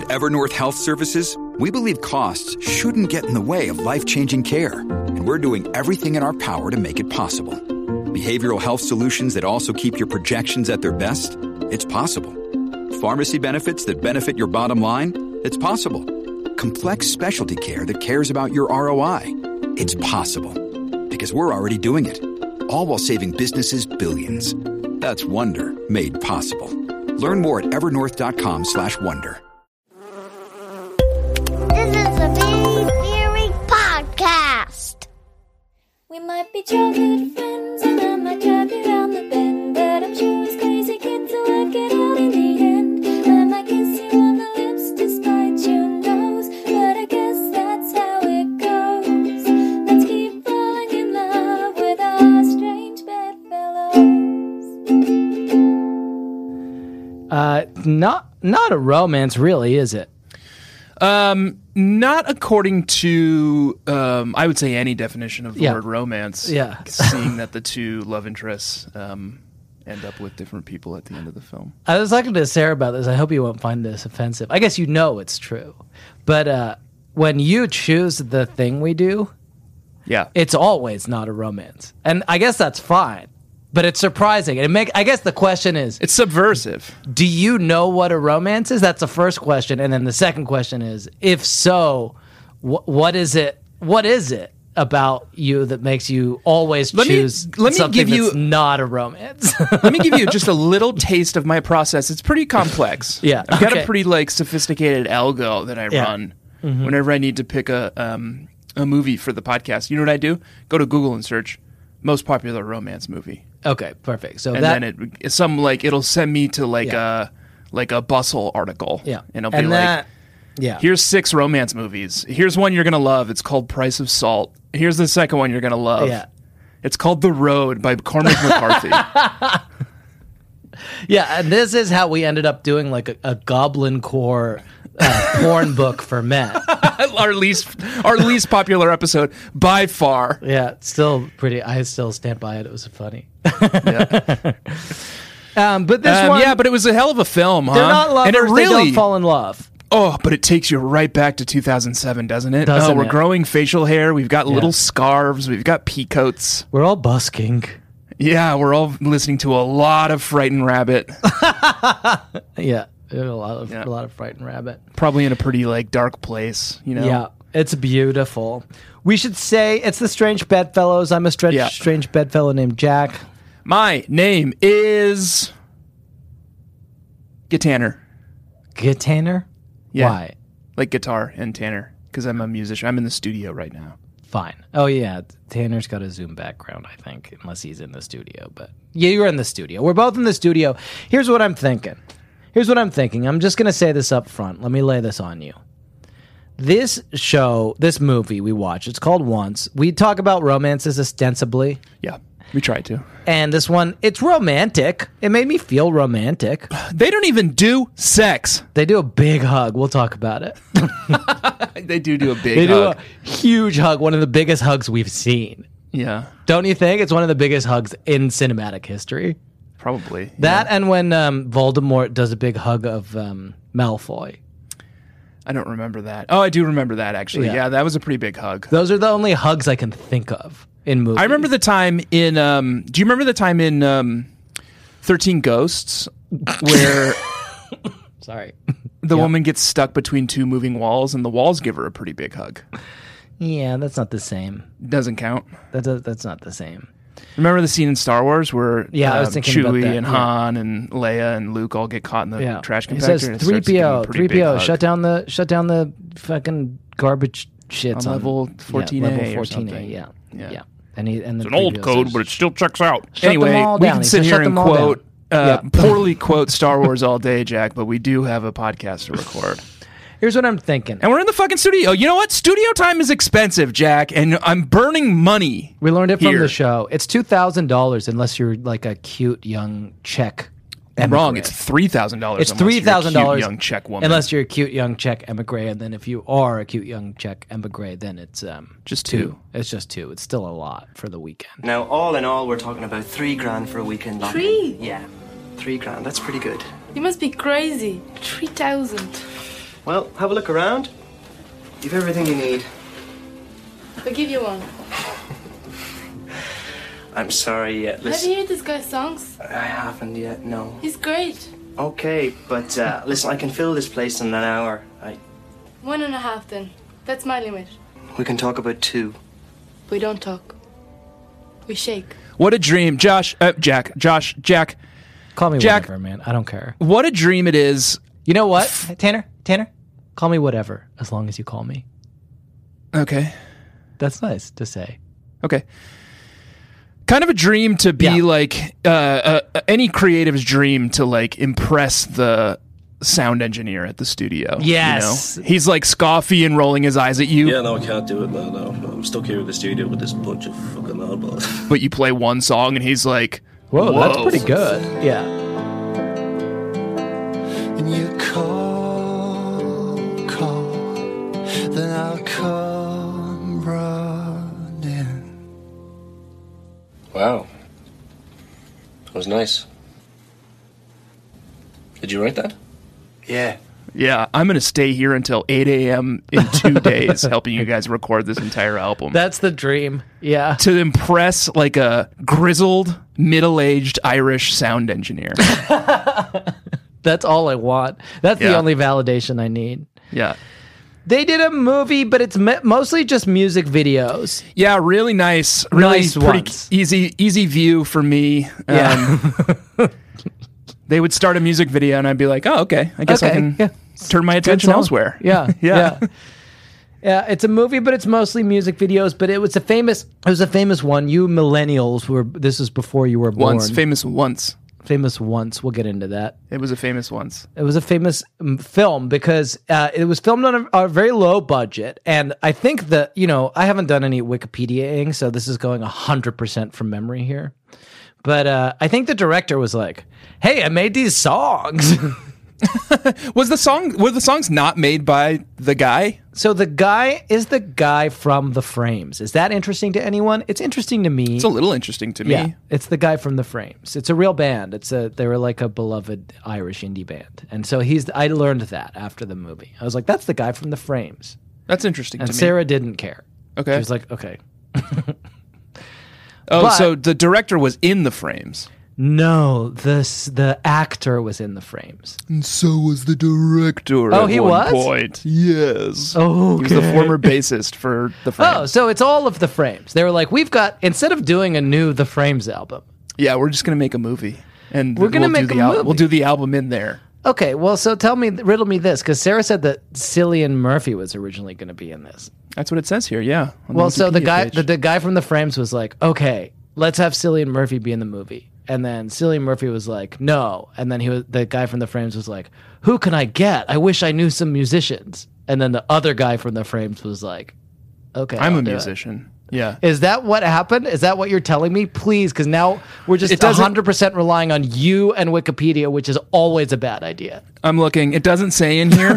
At Evernorth Health Services, we believe costs shouldn't get in the way of life-changing care, and we're doing everything in our power to make it possible. Behavioral health solutions that also keep your projections at their best? It's possible. Pharmacy benefits that benefit your bottom line? It's possible. Complex specialty care that cares about your ROI? It's possible. Because we're already doing it. All while saving businesses billions. That's Wonder made possible. Learn more at evernorth.com/wonder. This is a Big Theory podcast. We might be childhood friends, and I might drive you round the bend, but I'm sure as crazy kids will work it out in the end. I might kiss you on the lips despite your nose, but I guess that's how it goes. Let's keep falling in love with our strange bedfellows. Not a romance, really, is it? Not according to, I would say, any definition of the word romance. Yeah. Seeing that the two love interests end up with different people at the end of the film. I was talking to Sarah about this. I hope you won't find this offensive. I guess you know it's true. But when you choose the thing we do, it's always not a romance. And I guess that's fine. But it's surprising. I guess the question is... It's subversive. Do you know what a romance is? That's the first question. And then the second question is, if so, what is it about you that makes you always choose something that's not a romance? Let me give you just a little taste of my process. It's pretty complex. Yeah. I've got a pretty sophisticated algo that I run whenever I need to pick a movie for the podcast. You know what I do? Go to Google and search most popular romance movie. Okay, perfect. So then it'll send me to a Bustle article. Yeah, and it'll be here's 6 romance movies. Here's one you're gonna love. It's called Price of Salt. Here's the second one you're gonna love. Yeah, it's called The Road by Cormac McCarthy. Yeah, and this is how we ended up doing like a Goblin Core porn book for men. our least popular episode by far. Yeah, still pretty. I still stand by it. It was funny. Yeah. But this one, but it was a hell of a film. They're not lovers. And they don't fall in love. Oh, but it takes you right back to 2007, doesn't it? We're growing facial hair. We've got little scarves. We've got peacoats. We're all busking. Yeah, we're all listening to a lot of Frightened Rabbit. Yeah. A lot of Frightened Rabbit. Probably in a pretty dark place, you know. Yeah, it's beautiful. We should say it's the Strange Bedfellows. I'm a strange bedfellow named Jack. My name is Tanner. Tanner? Yeah. Why? Like guitar and Tanner, because I'm a musician. I'm in the studio right now. Fine. Oh yeah, Tanner's got a Zoom background, I think, unless he's in the studio. But yeah, you're in the studio. We're both in the studio. Here's what I'm thinking. I'm just going to say this up front. Let me lay this on you. This movie we watch, it's called Once. We talk about romances ostensibly. Yeah, we try to. And this one, it's romantic. It made me feel romantic. They don't even do sex. They do a big hug. We'll talk about it. They do a big hug. They do a huge hug, one of the biggest hugs we've seen. Yeah. Don't you think? It's one of the biggest hugs in cinematic history. Probably. That and when Voldemort does a big hug of Malfoy. I don't remember that. Oh, I do remember that, actually. Yeah, that was a pretty big hug. Those are the only hugs I can think of in movies. I remember the time in... do you remember the time in 13 Ghosts where... Sorry. The woman gets stuck between 2 moving walls and the walls give her a pretty big hug? Yeah, that's not the same. Doesn't count? That's not the same. Remember the scene in Star Wars where I was thinking Chewie about that. and Han and Leia and Luke all get caught in the trash compactor? He says 3PO, shut down the fucking garbage shits on level 14A. Level 14A, or something. yeah. And it's an old code, but it still checks out. Shut them all we down. can sit here and poorly quote Star Wars all day, Jack, but we do have a podcast to record. Here's what I'm thinking. And we're in the fucking studio. You know what? Studio time is expensive, Jack, and I'm burning money. We learned it from the show. It's $2,000 unless you're like a cute young Czech I'm wrong. It's $3,000. It's $3,000 young Czech woman. Unless you're a cute young Czech emigre, and then if you are a cute young Czech emigre, then it's just 2. It's just 2. It's still a lot for the weekend. Now, all in all, we're talking about $3,000 for a weekend. 3? Yeah, $3,000. That's pretty good. You must be crazy. 3,000. Well, have a look around. You've everything you need. I'll give you one. I'm sorry, Have listen. you heard this guy's songs? I haven't yet, no. He's great. Okay, but listen, I can fill this place in an hour. 1.5 then. That's my limit. We can talk about 2. We don't talk. We shake. What a dream. Jack. Call me Jack. whatever, man. I don't care. What a dream it is. You know what, Tanner? Call me whatever, as long as you call me. Okay. That's nice to say. Okay. Kind of a dream to be like any creative's dream to like impress the sound engineer at the studio. Yes. You know? He's like scoffy and rolling his eyes at you. Yeah, no, I can't do it, man. No, I'm stuck here in the studio with this bunch of fucking oddballs. But you play one song and he's like, Whoa, that's pretty good. Yeah. And you call, then I'll come running. Wow. That was nice. Did you write that? Yeah. yeah, I'm going to stay here until 8 a.m. in 2 days helping you guys record this entire album. That's the dream. Yeah. To impress like a grizzled, middle-aged Irish sound engineer. That's all I want. That's the only validation I need. Yeah. They did a movie, but it's mostly just music videos. Yeah, really nice. Really Nice pretty ones. easy view for me. Yeah. They would start a music video and I'd be like, oh, okay. I guess I can turn my attention song. elsewhere. Yeah. Yeah. Yeah, it's a movie, but it's mostly music videos. But it was a famous one. You millennials this is before you were born. Famous once. Famous once. We'll get into that. It was a famous once. It was a famous film because it was filmed on a very low budget. And I think that, I haven't done any Wikipediaing, so this is going 100% from memory here. But I think the director was like, hey, I made these songs. Were the songs not made by the guy? So the guy is the guy from The Frames. Is that interesting to anyone? It's interesting to me. It's a little interesting to me. Yeah, it's the guy from The Frames. It's a real band. They were like a beloved Irish indie band. And so I learned that after the movie. I was like, that's the guy from The Frames. That's interesting And to me. Sarah didn't care. Okay. She was like, okay. So the director was in The Frames. No, the actor was in The Frames. And so was the director Oh, he was? point. Yes. Oh, He was the former bassist for The Frames. Oh, so it's all of The Frames. They were like, instead of doing a new The Frames album. Yeah, we're just going to make a movie. And We're gonna make a movie. We'll do the album in there. Okay, well, so riddle me this, because Sarah said that Cillian Murphy was originally going to be in this. That's what it says here, yeah. on Well, so the Wikipedia guy, page. the guy from The Frames was like, okay, let's have Cillian Murphy be in the movie. And then Cillian Murphy was like, no. And then the guy from The Frames was like, who can I get? I wish I knew some musicians. And then the other guy from The Frames was like, okay, I'm I'll a do it. musician. Yeah. Is that what happened? Is that what you're telling me? Please, because now we're just It doesn't- 100% relying on you and Wikipedia, which is always a bad idea. I'm looking. It doesn't say in here.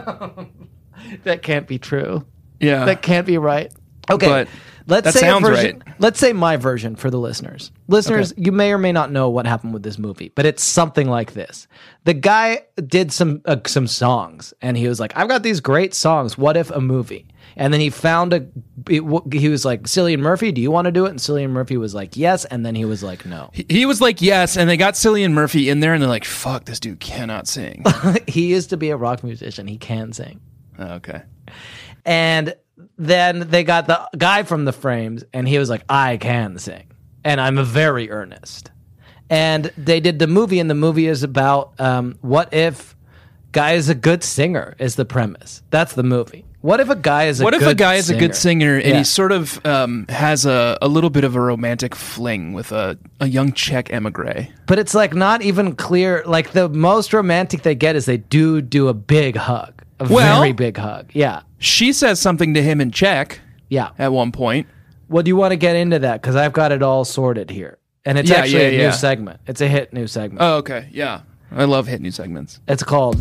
That can't be true. Yeah. That can't be right. Okay. But let's that say sounds a version. right. Let's say my version for the listeners. Listeners, you may or may not know what happened with this movie, but it's something like this. The guy did some songs, and he was like, "I've got these great songs. What if a movie?" And then he found he was like, "Cillian Murphy, do you want to do it?" And Cillian Murphy was like, "Yes." And then he was like, "No." He was like, yes, and they got Cillian Murphy in there, and they're like, fuck, this dude cannot sing. He used to be a rock musician. He can sing. Okay. And then they got the guy from The Frames, and he was like, I can sing, and I'm very earnest. And they did the movie, and the movie is about what if guy is a good singer is the premise. That's the movie. What if a guy is a good singer and Yeah. he sort of has a little bit of a romantic fling with a young Czech emigre? But it's like not even clear. Like the most romantic they get is they do a big hug. A very big hug. Yeah. She says something to him in Czech Yeah. at one point. Well, do you want to get into that? Because I've got it all sorted here. And it's actually a new segment. It's a hit new segment. Oh, okay. Yeah. I love hit new segments. It's called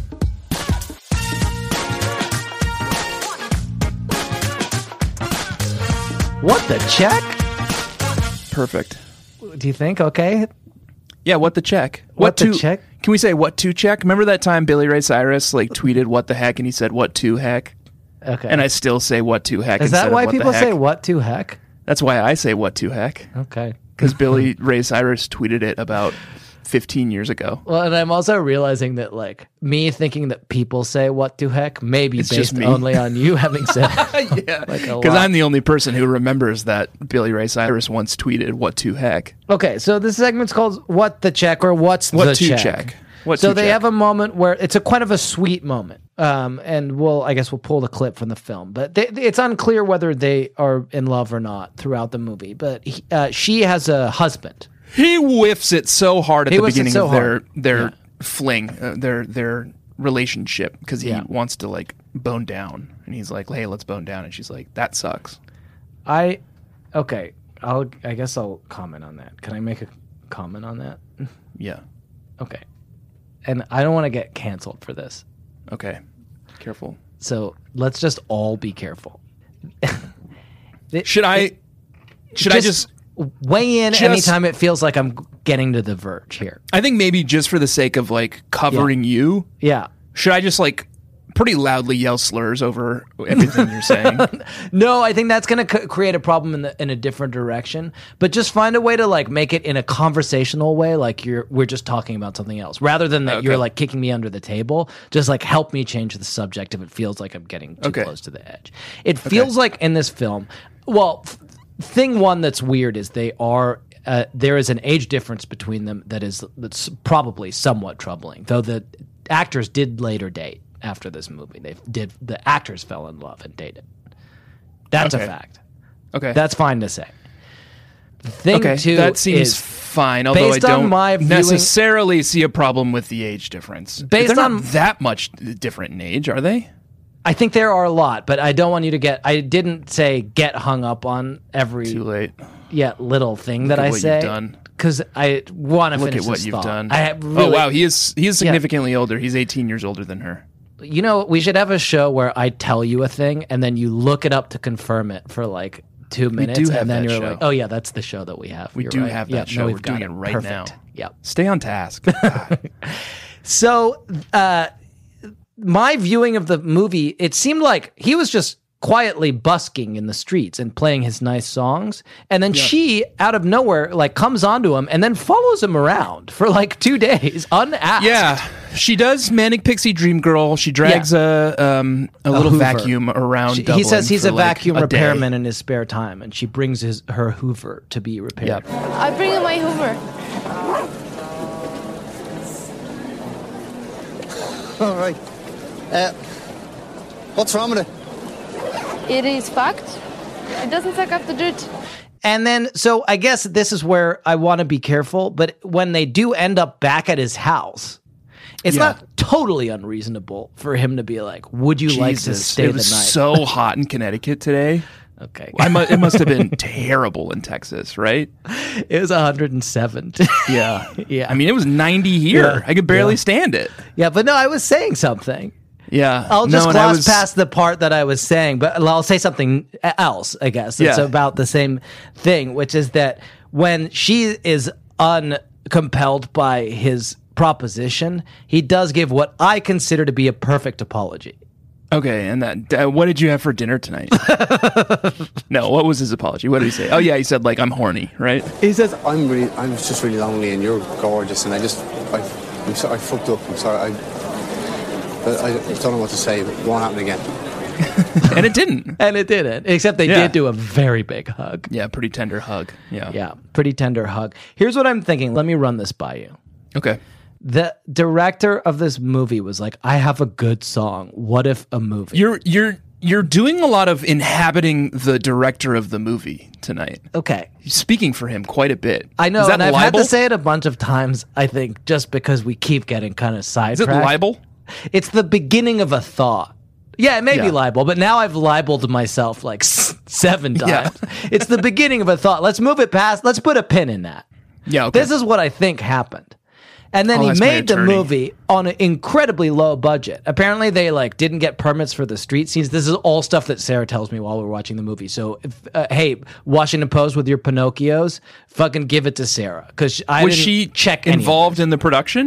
What the Check? Perfect. Do you think? Okay. Yeah, what the check? What the check? Can we say what to check? Remember that time Billy Ray Cyrus like tweeted what the heck and he said what to heck? Okay. And I still say what to heck. Is that why people say what to heck? That's why I say what to heck. Okay. Because Billy Ray Cyrus tweeted it about 15 years ago. Well, and I'm also realizing that like me thinking that people say what to heck may be It's just based me. only on you having said it. Yeah. Like a Because lot. I'm the only person who remembers that Billy Ray Cyrus once tweeted what to heck. Okay, so this segment's called What the Check or What's What the to Check. check. What So to they check. have a moment where it's a kind of a sweet moment. And I guess we'll pull the clip from the film, but it's unclear whether they are in love or not throughout the movie. But she has a husband. He whiffs it so hard at He the whiffs it beginning so of hard. their fling, their relationship, because he wants to like bone down, and he's like, "Hey, let's bone down," and she's like, "That sucks." I guess I'll comment on that. Can I make a comment on that? Yeah. Okay. And I don't want to get canceled for this. Okay. Careful. So let's just all be careful. Should I just weigh in anytime it feels like I'm getting to the verge here? I think maybe just for the sake of like covering you, Yeah. should I just like pretty loudly yell slurs over everything you're saying? No, I think that's going to create a problem in a different direction. But just find a way to like make it in a conversational way, like we're just talking about something else, rather than that you're like kicking me under the table. Just like help me change the subject if it feels like I'm getting too close to the edge. It feels like in this film, well, thing one that's weird is they are. There is an age difference between them that's probably somewhat troubling, though the actors did later date. After this movie, the actors fell in love and dated. That's a fact. Okay, that's fine to say. The thing two that seems is fine. Although I based on don't my viewing- necessarily see a problem with the age difference. Based They're on- not that much different in age, are they? I think there are a lot, but I don't want you to get. I didn't say get hung up on every Too late. little thing that Look at I what say. You've done. Because I want to Look finish at what this you've thought. done. Really, oh wow, he is significantly older. He's 18 years older than her. You know, we should have a show where I tell you a thing and then you look it up to confirm it for like 2 minutes, do have and then that you're show. like, "Oh yeah, that's the show that we have." We You're do right. have Yeah, that show. no, We're we've got doing it right Perfect. now. Yep. Stay on task. So, my viewing of the movie, it seemed like he was just quietly busking in the streets and playing his nice songs, and then she, out of nowhere, like comes onto him and then follows him around for like 2 days unasked. Yeah, she does Manic Pixie Dream Girl. She drags a little Hoover. vacuum around. He Dublin says he's for a vacuum like a day. repairman in his spare time, and she brings her Hoover to be repaired. Yep. I bring in my Hoover. All right. What's wrong with it? It is fucked. It doesn't suck up the dirt. And then, so I guess this is where I want to be careful, but when they do end up back at his house, it's not totally unreasonable for him to be like, would you like to Jesus, stay it the was night? so hot in Connecticut today. Okay. It must have been terrible in Texas, right? It was 107. Yeah. Yeah. I mean, it was 90 here. Yeah. I could barely stand it. Yeah, but no, I was saying something. Yeah. I'll just No, and I gloss was- past the part that I was saying, but I'll say something else, I guess. It's Yeah. about the same thing, which is that when she is uncompelled by his proposition, he does give what I consider to be a perfect apology. Okay, and that what did you have for dinner tonight? No, what was his apology? What did he say? Oh yeah, he said like I'm horny, right? He says, I'm just really lonely and you're gorgeous and I fucked up. I'm sorry. I don't know what to say, but it won't happen again. And it didn't. And it didn't, except they did do a very big hug. Yeah, pretty tender hug. Yeah. Yeah, pretty tender hug. Here's what I'm thinking. Let me run this by you. Okay. The director of this movie was like, I have a good song. What if a movie? You're doing a lot of inhabiting the director of the movie tonight. Okay. You're speaking for him quite a bit. I know, Is that and I've had libel? to say it a bunch of times, I think, just because we keep getting kind of Is sidetracked. it libel? It's the beginning of a thought. Yeah, it may be Yeah. libel, but now I've libeled myself like 7 times. Yeah. It's the beginning of a thought. Let's move it past. Let's put a pin in that. Yeah, okay. This is what I think happened. And then Oh, he that's my made the attorney. movie on an incredibly low budget. Apparently, they like didn't get permits for the street scenes. This is all stuff that Sarah tells me while we're watching the movie. So, hey, Washington Post with your Pinocchios, fucking give it to Sarah because I Was didn't she check any of involved this. in the production?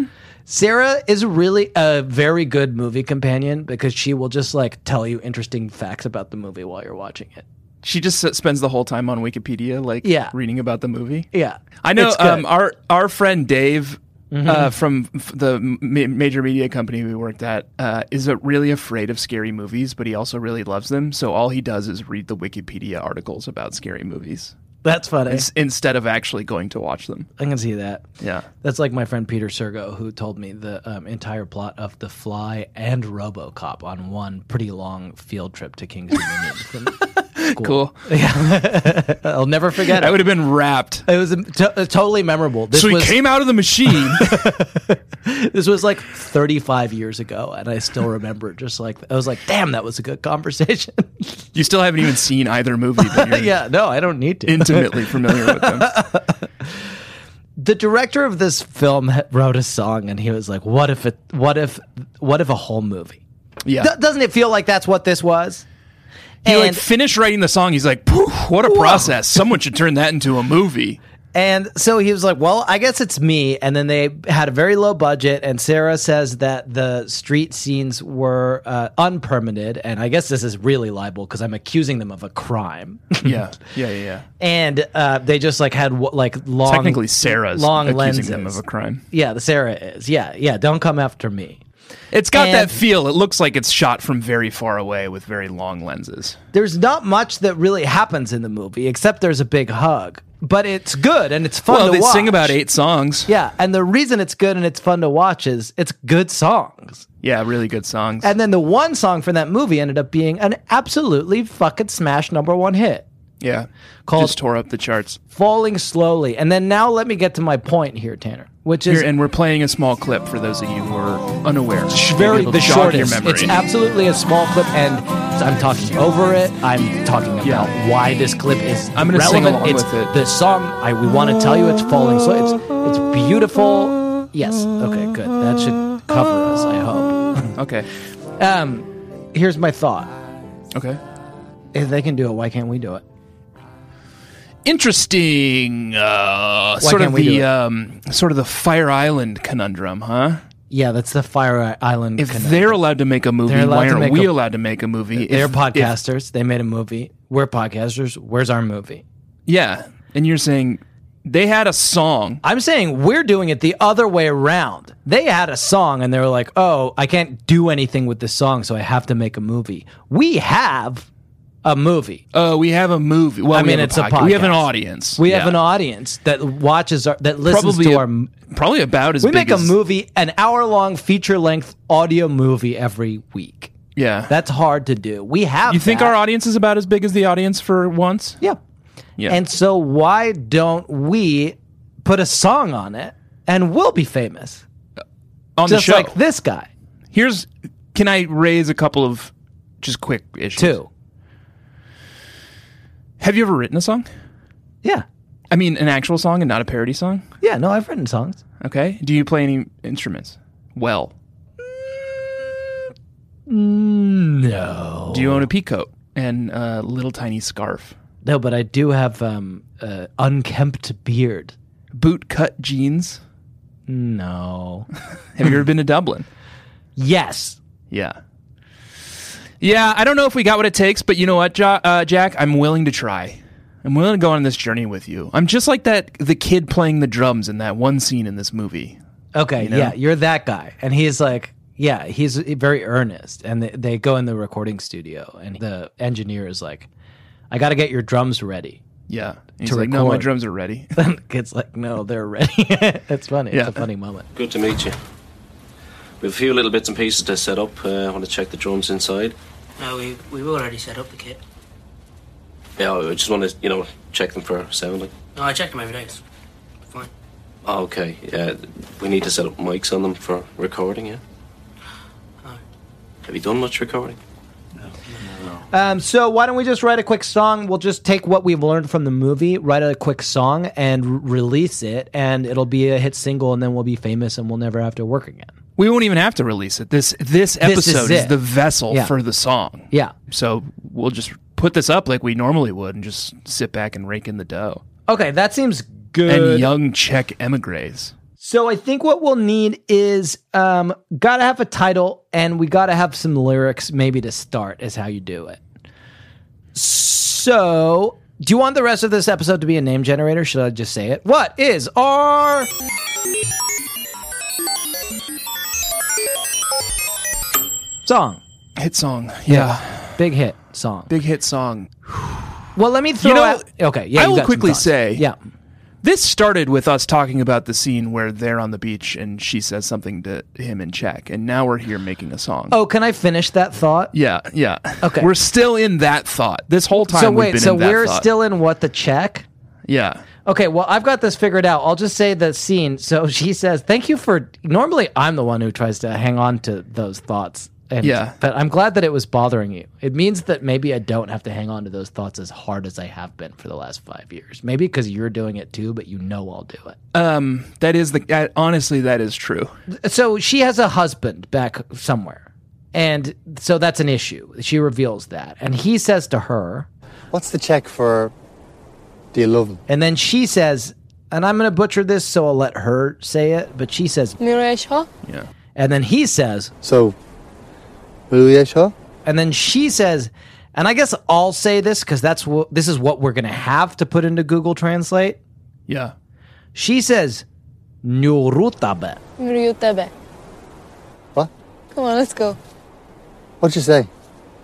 Sarah is really a very good movie companion because she will just like tell you interesting facts about the movie while you're watching it. She just spends the whole time on Wikipedia, like reading about the movie. Yeah, I know. Our friend Dave from the major media company we worked at is really afraid of scary movies, but he also really loves them. So all he does is read the Wikipedia articles about scary movies. That's funny. Instead of actually going to watch them. I can see that. Yeah. That's like my friend Peter Sergo, who told me the entire plot of The Fly and RoboCop on one pretty long field trip to King's Dominion from school. Cool. Yeah. I'll never forget it. I would have been wrapped. It was totally memorable. So he came out of the machine. This was like 35 years ago, and I still remember it. Just like, I was like, damn, that was a good conversation. You still haven't even seen either movie. But yeah, no, I don't need to. Intimately familiar with them. The director of this film wrote a song, and he was like, what if a whole movie? Yeah. Doesn't it feel like that's what this was? He like finished writing the song. He's like, what a process. Someone should turn that into a movie. And so he was like, well, I guess it's me. And then they had a very low budget. And Sarah says that the street scenes were unpermitted. And I guess this is really libel because I'm accusing them of a crime. Yeah. And they just like had like long... Technically, Sarah's long accusing lenses. them of a crime. Yeah, the Sarah is. Yeah. Don't come after me. It's got that feel. It looks like it's shot from very far away with very long lenses. There's not much that really happens in the movie, except there's a big hug. But it's good and it's fun to watch. Well, they sing about 8 songs. Yeah, and the reason it's good and it's fun to watch is it's good songs. Yeah, really good songs. And then the one song from that movie ended up being an absolutely fucking smash #1 hit. Yeah, just tore up the charts. Falling Slowly. And then now let me get to my point here, Tanner, which is... and we're playing a small clip for those of you who are unaware. The shortest. It's absolutely a small clip, and I'm talking over it. I'm talking about why this clip is I'm going to sing along it's with it. The song, we want to tell you it's Falling Slow. It's beautiful. Yes. Okay, good. That should cover us, I hope. Okay. Here's my thought. Okay. If they can do it, why can't we do it? Interesting. Sort of the Fire Island conundrum, huh? Yeah, that's the Fire Island If conundrum. they're allowed to make a movie, why aren't we allowed to make a movie? They're podcasters. They made a movie. We're podcasters. Where's our movie? Yeah, and you're saying they had a song. I'm saying we're doing it the other way around. They had a song, and they were like, oh, I can't do anything with this song, so I have to make a movie. We have... a movie. Oh, we have a movie. Well, I mean, it's a podcast. We have an audience. We have an audience that watches that listens to our... Probably about as we big make a movie, an hour-long, feature-length audio movie every week. Yeah. That's hard to do. We have You think our audience is about as big as the audience for once? Yeah. And so why don't we put a song on it, and we'll be famous? On the show. Just like this guy. Can I raise a couple of just quick issues? 2. Have you ever written a song? Yeah. I mean, an actual song and not a parody song? Yeah, no, I've written songs. Okay. Do you play any instruments? Well. No. Do you own a peacoat and a little tiny scarf? No, but I do have unkempt beard. Boot-cut jeans? No. Have you ever been to Dublin? Yes. Yeah. Yeah, I don't know if we got what it takes, but you know what, Jack? I'm willing to try. I'm willing to go on this journey with you. I'm just like the kid playing the drums in that one scene in this movie. Okay, yeah, you're that guy. And he's like, yeah, he's very earnest. And they go in the recording studio, and the engineer is like, I got to get your drums ready. Yeah. He's like, no, my drums are ready. The kid's like, no, they're ready. It's funny. It's a funny moment. Good to meet you. We have a few little bits and pieces to set up. I want to check the drums inside. No, we've already set up the kit. Yeah, I just want to, check them for sounding. No, I check them every day. It's fine. Oh, okay. Yeah, we need to set up mics on them for recording, yeah? Oh. Have you done much recording? No. So why don't we just write a quick song? We'll just take what we've learned from the movie, write a quick song, and release it, and it'll be a hit single, and then we'll be famous, and we'll never have to work again. We won't even have to release it. This episode is the vessel for the song. Yeah. So we'll just put this up like we normally would and just sit back and rake in the dough. Okay, that seems good. And young Czech emigres. So I think what we'll need is gotta have a title and we gotta have some lyrics maybe to start is how you do it. So do you want the rest of this episode to be a name generator? Should I just say it? What is our song? Hit song. Yeah. Big hit song. Big hit song. Well, let me throw out. Okay, yeah. I you will got some quickly thoughts. say, yeah. This started with us talking about the scene where they're on the beach and she says something to him in Czech, and now we're here making a song. Oh, can I finish that thought? Yeah. Okay. We're still in that thought. This whole time So we've wait, been so in that we're thought. still in what, the Czech? Yeah. Okay, well, I've got this figured out. I'll just say the scene. So she says, thank you for... Normally, I'm the one who tries to hang on to those thoughts. Yeah. But I'm glad that it was bothering you. It means that maybe I don't have to hang on to those thoughts as hard as I have been for the last 5 years. Maybe because you're doing it too, but you know I'll do it. That is honestly, that is true. So she has a husband back somewhere. And so that's an issue. She reveals that. And he says to her... What's the check for do you love him? And then she says... And I'm going to butcher this, so I'll let her say it. But she says... Miraj, Yeah. And then he says... So, And then she says, and I guess I'll say this because this is what we're going to have to put into Google Translate. Yeah. She says, Njurutabe. Mirjutebe. What? Come on, let's go. What'd you say?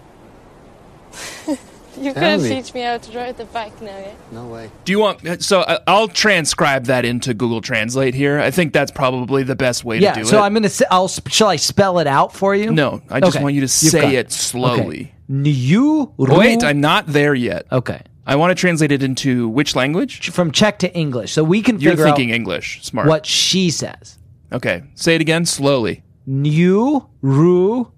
You Tell can't me. teach me how to ride the bike now, yeah? No way. Do you want... So I'll transcribe that into Google Translate here. I think that's probably the best way to do it. So I'm going to say, shall I spell it out for you? No, I just Okay. want you to You've got say it slowly. Okay. Wait, I'm not there yet. Okay. I want to translate it into which language? From Czech to English. So we can You're figure thinking out English. Smart. what she says. Okay. Say it again slowly. Njurutabe.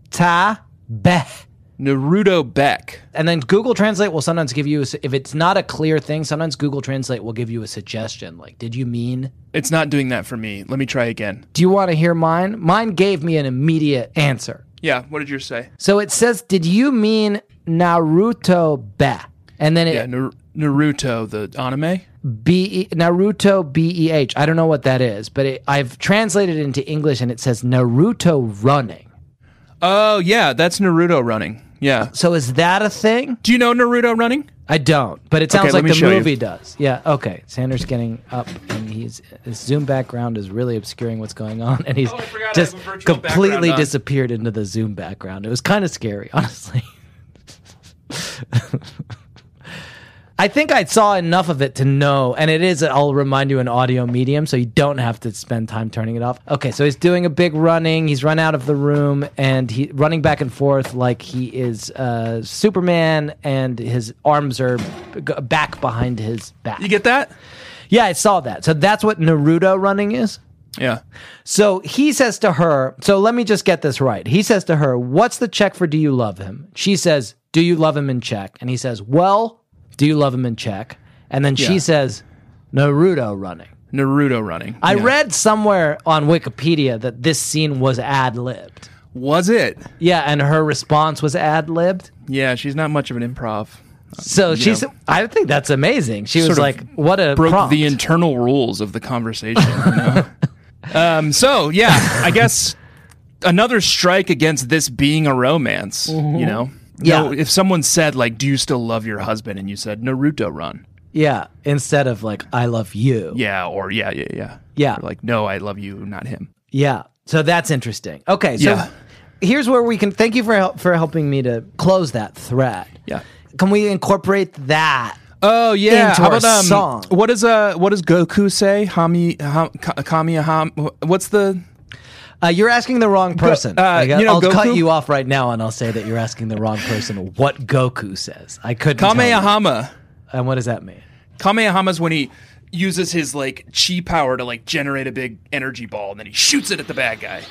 Naruto Beck. And then Google Translate will sometimes give you, if it's not a clear thing, sometimes Google Translate will give you a suggestion. Like, did you mean? It's not doing that for me. Let me try again. Do you want to hear mine? Mine gave me an immediate answer. Yeah, what did yours say? So it says, did you mean Naruto Be? And then Yeah, Naruto, the anime? Naruto B-E-H. I don't know what that is, but I've translated it into English and it says Naruto running. Oh, yeah, that's Naruto running. Yeah. So is that a thing? Do you know Naruto running? I don't, but it sounds Okay, let like me the show you. movie does. Yeah, okay. Sanders getting up, and his Zoom background is really obscuring what's going on, and he's I forgot I just have a virtual completely background on. disappeared into the Zoom background. It was kind of scary, honestly. I think I saw enough of it to know, and it is, I'll remind you, an audio medium, so you don't have to spend time turning it off. Okay, so he's doing a big running. He's run out of the room, and he running back and forth like he is Superman, and his arms are back behind his back. You get that? Yeah, I saw that. So that's what Naruto running is? Yeah. So he says to her, so let me just get this right. He says to her, what's the check for do you love him? She says, do you love him in Czech? And he says, well... Do you love him in Czech? And then she says, Naruto running. Naruto running. I Yeah. read somewhere on Wikipedia that this scene was ad-libbed. Was it? Yeah, and her response was ad-libbed. Yeah, she's not much of an improv. So she's, I think that's amazing. She was Sort of like, what a broke prompt. the internal rules of the conversation. You know? So yeah, I guess another strike against this being a romance. You know, Yeah. No, if someone said like, "Do you still love your husband?" and you said Naruto run, Yeah, instead of like, I love you. yeah, or yeah, Yeah. or like, no, I love you, not him. Yeah. So that's interesting. Okay, so Yeah. here's where we can, thank you for helping me to close that thread. Yeah. Can we incorporate that? Oh yeah, Into how our about song. What does Goku say? Kamehame. What's the? You're asking the wrong person. Goku? I'll cut you off right now, and I'll say that you're asking the wrong person what Goku says. I couldn't tell you. Kamehame. And what does that mean? Kamehame is when he uses his like chi power to like generate a big energy ball, and then he shoots it at the bad guy.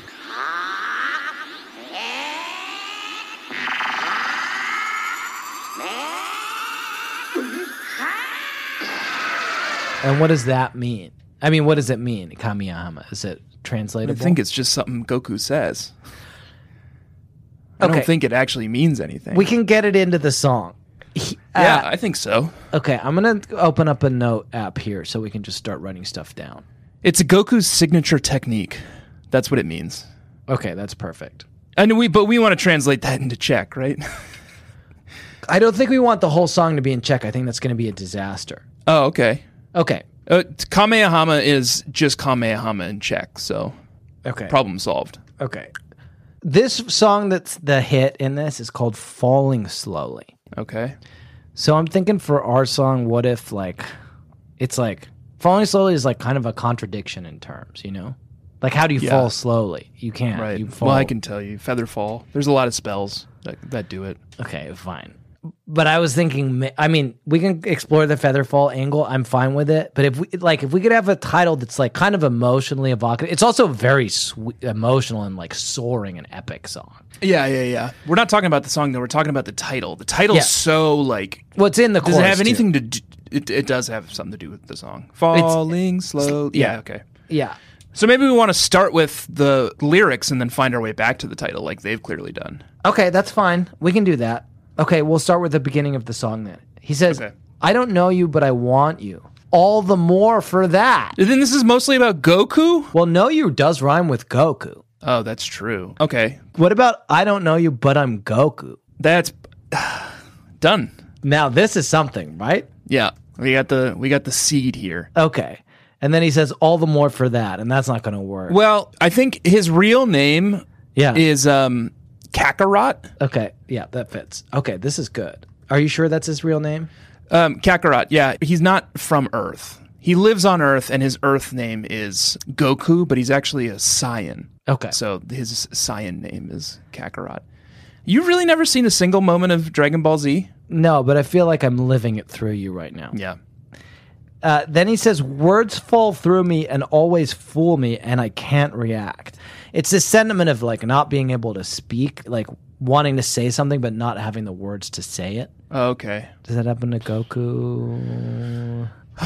And what does that mean? I mean, what does it mean, Kamehame? Is it translatable? I think it's just something Goku says. I Okay. don't think it actually means anything. we can get it into the song. I think so. Okay, I'm going to open up a note app here so we can just start writing stuff down. It's Goku's signature technique. That's what it means. Okay, that's perfect. And we want to translate that into Czech, right? I don't think we want the whole song to be in Czech. I think that's going to be a disaster. Oh, okay. Okay. Kamehama is just Kamehama in Czech, so Okay. problem solved. Okay. This song that's the hit in this is called Falling Slowly. Okay. So I'm thinking for our song, what if it's like falling slowly is like kind of a contradiction in terms, you know? Like how do you fall slowly? You can't. Right. You fall. Well, I can tell you. Feather fall. There's a lot of spells that do it. Okay, fine. But I was thinking, I mean, we can explore the Featherfall angle. I'm fine with it. But if we could have a title that's like kind of emotionally evocative, it's also very sweet, emotional and like soaring and epic song. Yeah. We're not talking about the song though. We're talking about the title. The title's so like. What's in the chorus? Does it have anything to do? It does have something to do with the song. Falling slow. Yeah. Okay. Yeah. So maybe we want to start with the lyrics and then find our way back to the title, like they've clearly done. Okay, that's fine. We can do that. Okay, we'll start with the beginning of the song then. He says, I don't know you, but I want you. All the more for that. And then this is mostly about Goku? Well, know you does rhyme with Goku. Oh, that's true. Okay. What about I don't know you, but I'm Goku? That's done. Now this is something, right? Yeah. We got the seed here. Okay. And then he says all the more for that, and that's not going to work. Well, I think his real name is Kakarot. Okay, yeah, that fits. Okay, this is good. Are you sure that's his real name? Kakarot, yeah. He's not from Earth. He lives on Earth, and his Earth name is Goku, but he's actually a Saiyan. Okay. So his Saiyan name is Kakarot. You've really never seen a single moment of Dragon Ball Z? No, but I feel like I'm living it through you right now. Yeah. Then he says, words fall through me and always fool me, and I can't react. It's this sentiment of like not being able to speak, like wanting to say something but not having the words to say it. Okay. Does that happen to Goku?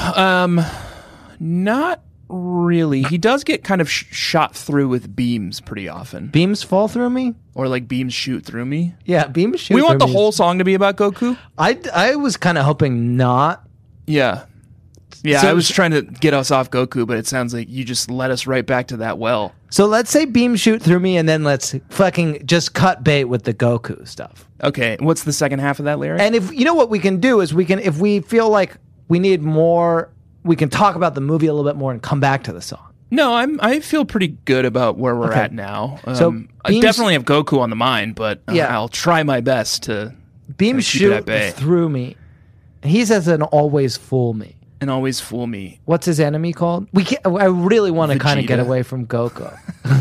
Not really. He does get kind of shot through with beams pretty often. Beams fall through me? Or like beams shoot through me? Yeah, beams shoot we through me. We want the whole song to be about Goku? I was kind of hoping not. Yeah. Yeah, so, I was trying to get us off Goku, but it sounds like you just led us right back to that well. So let's say beams shoot through me, and then let's fucking just cut bait with the Goku stuff. Okay, what's the second half of that lyric? And if you know what we can do is if we feel like we need more, we can talk about the movie a little bit more and come back to the song. No, I feel pretty good about where we're at now. So I definitely have Goku on the mind, but I'll try my best to beams shoot through me. He says an always fool me. And always fool me. What's his enemy called? I really want to kind of get away from Goku.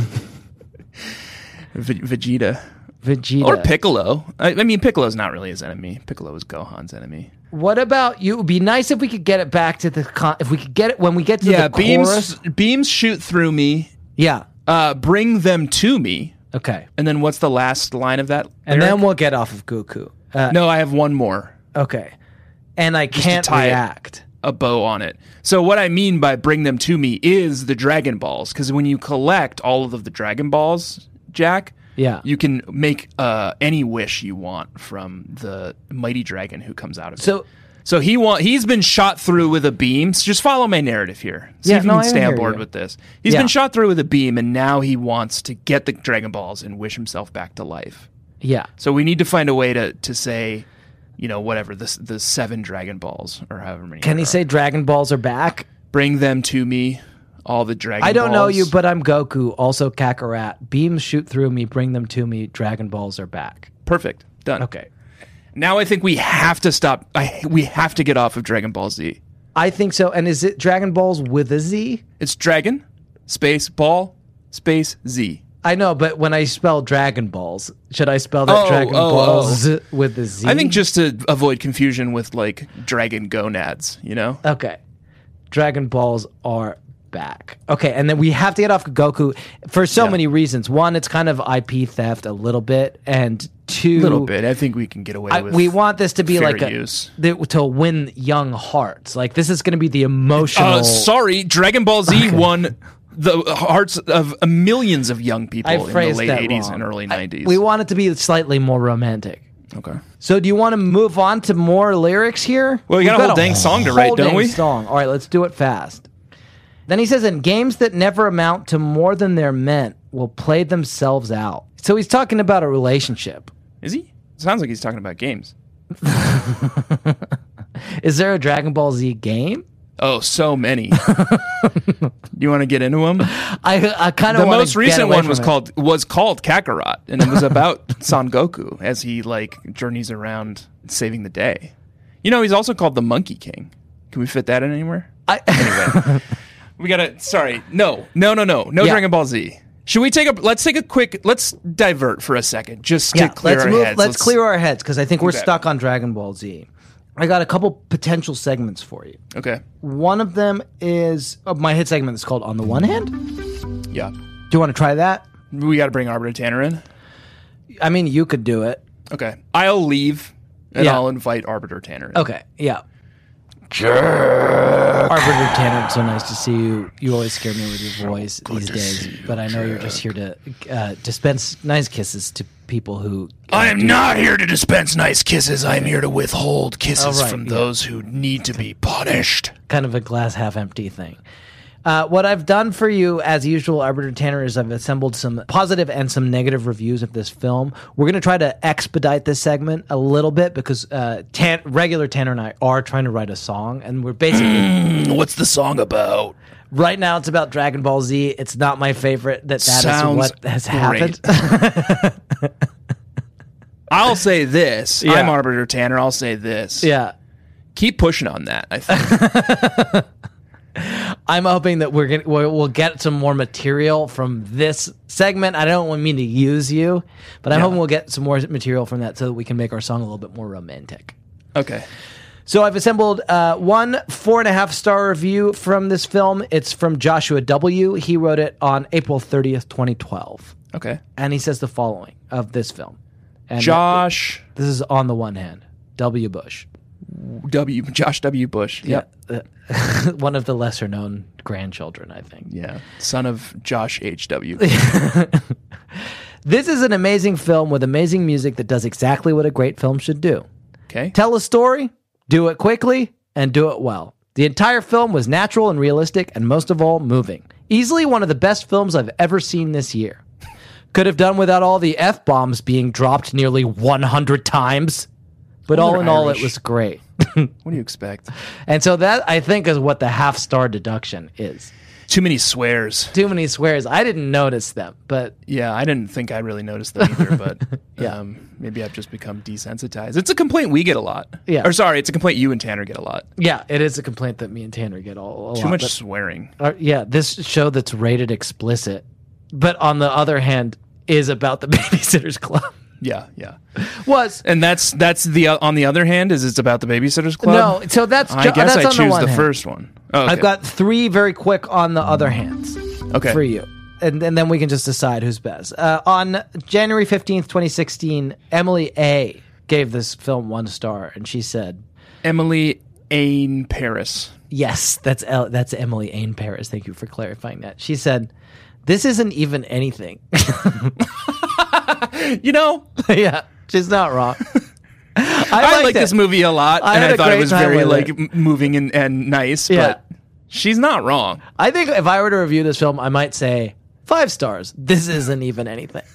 Vegeta. Vegeta. Or Piccolo. I mean, Piccolo's not really his enemy. Piccolo is Gohan's enemy. What about you? It would be nice if we could get it back to if we could get it when we get to the chorus. Beams shoot through me. Yeah. Bring them to me. Okay. And then what's the last line of that lyric? And then we'll get off of Goku. No, I have one more. Okay. And I can't react. A bow on it. So what I mean by bring them to me is the Dragon Balls, because when you collect all of the Dragon Balls, Jack, you can make any wish you want from the mighty dragon who comes out of it. So he's been shot through with a beam. So just follow my narrative here. See if you can stay on board with this. He's been shot through with a beam, and now he wants to get the Dragon Balls and wish himself back to life. Yeah. So we need to find a way to say, you know, whatever, the 7 Dragon Balls, or however many. Can he say Dragon Balls are back? Bring them to me, all the Dragon Balls. I don't know you, but I'm Goku, also Kakarot. Beams shoot through me, bring them to me, Dragon Balls are back. Perfect. Done. Okay. Now I think we have to stop. We have to get off of Dragon Ball Z. I think so. And is it Dragon Balls with a Z? It's Dragon, space, Ball, space, Z. I know, but when I spell Dragon Balls, should I spell that Dragon Balls with the Z? I think just to avoid confusion with like Dragon Gonads, you know? Okay. Dragon Balls are back. Okay, and then we have to get off Goku for so many reasons. One, it's kind of IP theft a little bit, and two... A little bit. I think we can get away with we want this to be like to win young hearts. Like, this is going to be the emotional... sorry, Dragon Ball Z won... the hearts of millions of young people in the late 80s and early 90s. We want it to be slightly more romantic. Okay. So do you want to move on to more lyrics here? Well, we got a whole dang song to write, don't we? Song. All right, let's do it fast. Then he says, and games that never amount to more than they're meant will play themselves out. So he's talking about a relationship. Is he? Sounds like he's talking about games. Is there a Dragon Ball Z game? Oh, so many. You want to get into them? I kind of The most recent one was called Kakarot, and it was about Son Goku as he like journeys around saving the day. You know, he's also called the Monkey King. Can we fit that in anywhere? Anyway, we gotta. Sorry, no, Dragon Ball Z. Should we let's take a quick, let's divert for a second, just to clear our heads. Let's clear our heads, because I think we're stuck on Dragon Ball Z. I got a couple potential segments for you. Okay. One of them is my hit segment is called On the One Hand. Yeah. Do you want to try that? We got to bring Arbiter Tanner in. I mean, you could do it. Okay. I'll leave, and I'll invite Arbiter Tanner in. Okay, yeah. Arbiter Tanner, it's so nice to see you. You always scare me with your voice these days, but I know you're just here to dispense nice kisses to people who... I am not here to dispense nice kisses. I am here to withhold kisses from those who need to be punished. Kind of a glass half empty thing. What I've done for you, as usual, Arbiter Tanner, is I've assembled some positive and some negative reviews of this film. We're going to try to expedite this segment a little bit because regular Tanner and I are trying to write a song, and we're basically... What's the song about? Right now, it's about Dragon Ball Z. It's not my favorite. That Sounds is what has happened. I'll say this. Yeah. I'm Arbiter Tanner. I'll say this. Yeah. Keep pushing on that, I think. I'm hoping that we'll get some more material from this segment. I don't mean to use you, but I'm hoping we'll get some more material from that so that we can make our song a little bit more romantic. Okay. So I've assembled one 4.5-star review from this film. It's from Joshua W. He wrote it on April 30th, 2012. Okay. And he says the following of this film. And Josh. This is On the One Hand. W. Bush. Josh W. Bush. Yep. One of the lesser known grandchildren, I think. Yeah. Son of Josh H.W. This is an amazing film with amazing music that does exactly what a great film should do. Okay. Tell a story, do it quickly, and do it well. The entire film was natural and realistic, and most of all, moving. Easily one of the best films I've ever seen this year. Could have done without all the F-bombs being dropped nearly 100 times. But all in all, it was great. What do you expect? And so that, I think, is what the half-star deduction is. Too many swears. Too many swears. I didn't notice them, but... Yeah, I didn't think I really noticed them either, but maybe I've just become desensitized. It's a complaint we get a lot. Yeah. Or sorry, it's a complaint you and Tanner get a lot. Yeah, it is a complaint that me and Tanner get a lot. Too much swearing. Yeah, this show that's rated explicit, but on the other hand, is about the Babysitter's Club. Yeah. And that's the on the other hand, is it's about the Babysitter's Club? No, so that's I guess that's I on choose the hand. first one. Oh, okay. I've got 3 very quick on the other hands. Okay. For you. And then we can just decide who's best. On January 15th, 2016, Emily A. gave this film 1 star, and she said... Emily Ain Paris. Yes, that's Emily Ain Paris. Thank you for clarifying that. She said, this isn't even anything. You know? Yeah, she's not wrong. I like this movie a lot, and I thought it was very moving and nice, but she's not wrong. I think if I were to review this film, I might say 5 stars. This isn't even anything.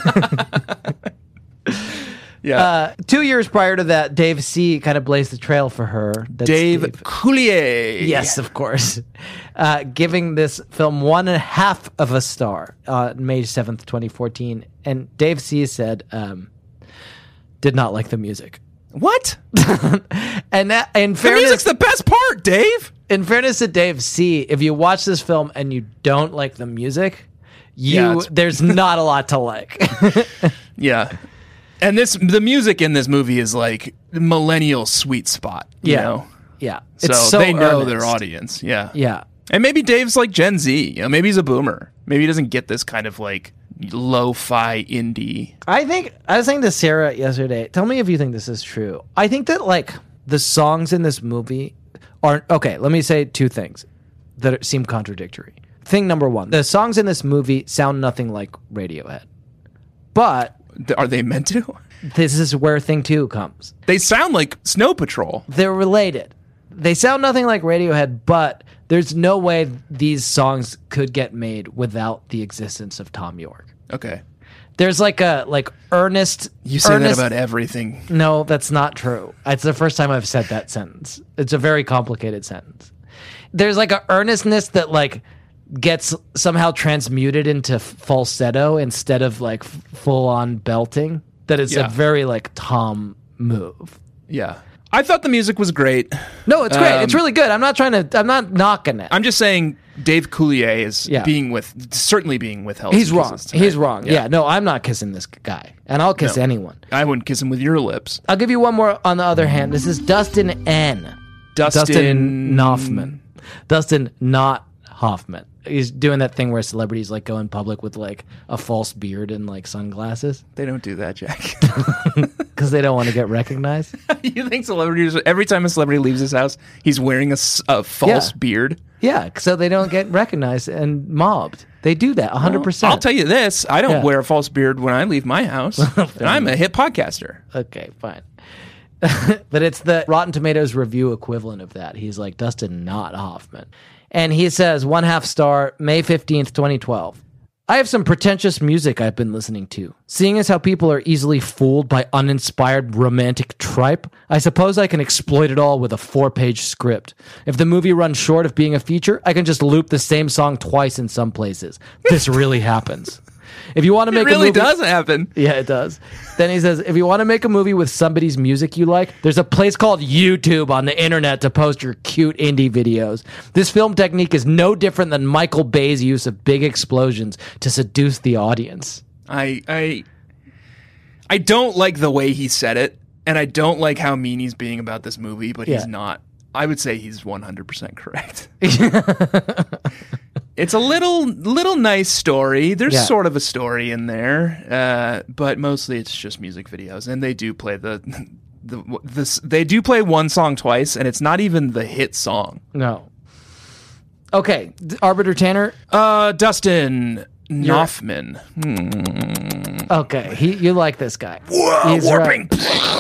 Yeah. 2 years prior to that, Dave C. kind of blazed the trail for her. That's Dave Coulier. Yes, of course. Giving this film 1.5 of a star on May 7th, 2014. And Dave C. said, did not like the music. What? And that, in the fairness, music's the best part, Dave. In fairness to Dave C., if you watch this film and you don't like the music, there's not a lot to like. Yeah. And the music in this movie is like millennial sweet spot, you know? Yeah. So they know their audience. Yeah. Yeah. And maybe Dave's like Gen Z. You know, maybe he's a boomer. Maybe he doesn't get this kind of like lo-fi indie. I was saying to Sarah yesterday, tell me if you think this is true. I think that like the songs in this movie aren't... Okay, let me say 2 things that seem contradictory. Thing number 1, the songs in this movie sound nothing like Radiohead. But... Are they meant to? This is where thing 2 comes. They sound like Snow Patrol. They're related. They sound nothing like Radiohead, but There's no way these songs could get made without the existence of Tom York. Okay. There's like earnest. You say that about everything. No, that's not true. It's the first time I've said that sentence. It's a very complicated sentence. There's like a earnestness that like gets somehow transmuted into falsetto instead of like full on belting. That is a very like Tom move. Yeah. I thought the music was great. No, it's great. It's really good. I'm not knocking it. I'm just saying Dave Coulier is certainly being withheld. He's wrong. He's wrong. Yeah. No, I'm not kissing this guy. And I'll kiss anyone. I wouldn't kiss him with your lips. I'll give you one more on the other hand. This is Dustin N. Dustin Hoffman. Dustin not Hoffman. He's doing that thing where celebrities like go in public with like a false beard and like sunglasses. They don't do that, Jack. Because they don't want to get recognized. You think celebrities, every time a celebrity leaves his house, he's wearing a false beard? Yeah, so they don't get recognized and mobbed. They do that 100%. I'll tell you this. I don't wear a false beard when I leave my house. And I'm a hit podcaster. Okay, fine. But it's the Rotten Tomatoes review equivalent of that. He's like Dustin not Hoffman. And he says, 1/2 star, May 15th, 2012. I have some pretentious music I've been listening to. Seeing as how people are easily fooled by uninspired romantic tripe, I suppose I can exploit it all with a 4-page script. If the movie runs short of being a feature, I can just loop the same song twice in some places. This really happens. If you want to make a movie, it does happen. Yeah, it does. Then he says, if you want to make a movie with somebody's music you like, there's a place called YouTube on the internet to post your cute indie videos. This film technique is no different than Michael Bay's use of big explosions to seduce the audience. I don't like the way he said it, and I don't like how mean he's being about this movie, but he's not. I would say he's 100% correct. It's a little nice story. There's sort of a story in there, but mostly it's just music videos, and they do play they do play one song twice, and it's not even the hit song. No. Okay, Arbiter Tanner. Dustin Hoffman. Okay, you like this guy. Whoa, he's warping.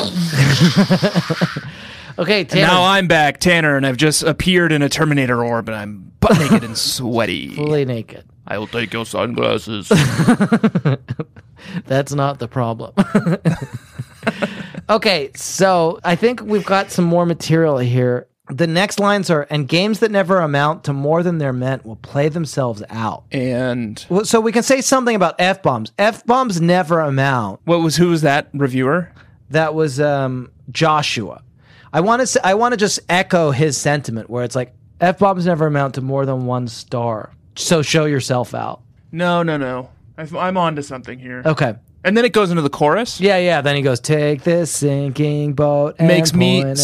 Okay, Tanner. Now I'm back, Tanner, and I've just appeared in a Terminator orb, and I'm butt naked and sweaty. Fully naked. I will take your sunglasses. That's not the problem. Okay, so I think we've got some more material here. The next lines are, and games that never amount to more than they're meant will play themselves out. And so we can say something about F-bombs. F-bombs never amount. Who was that reviewer? That was Joshua. I want to just echo his sentiment where it's like, F-bombs never amount to more than 1 star. So show yourself out. No. I'm on to something here. Okay. And then it goes into the chorus? Yeah. Then he goes, take this sinking boat and makes me want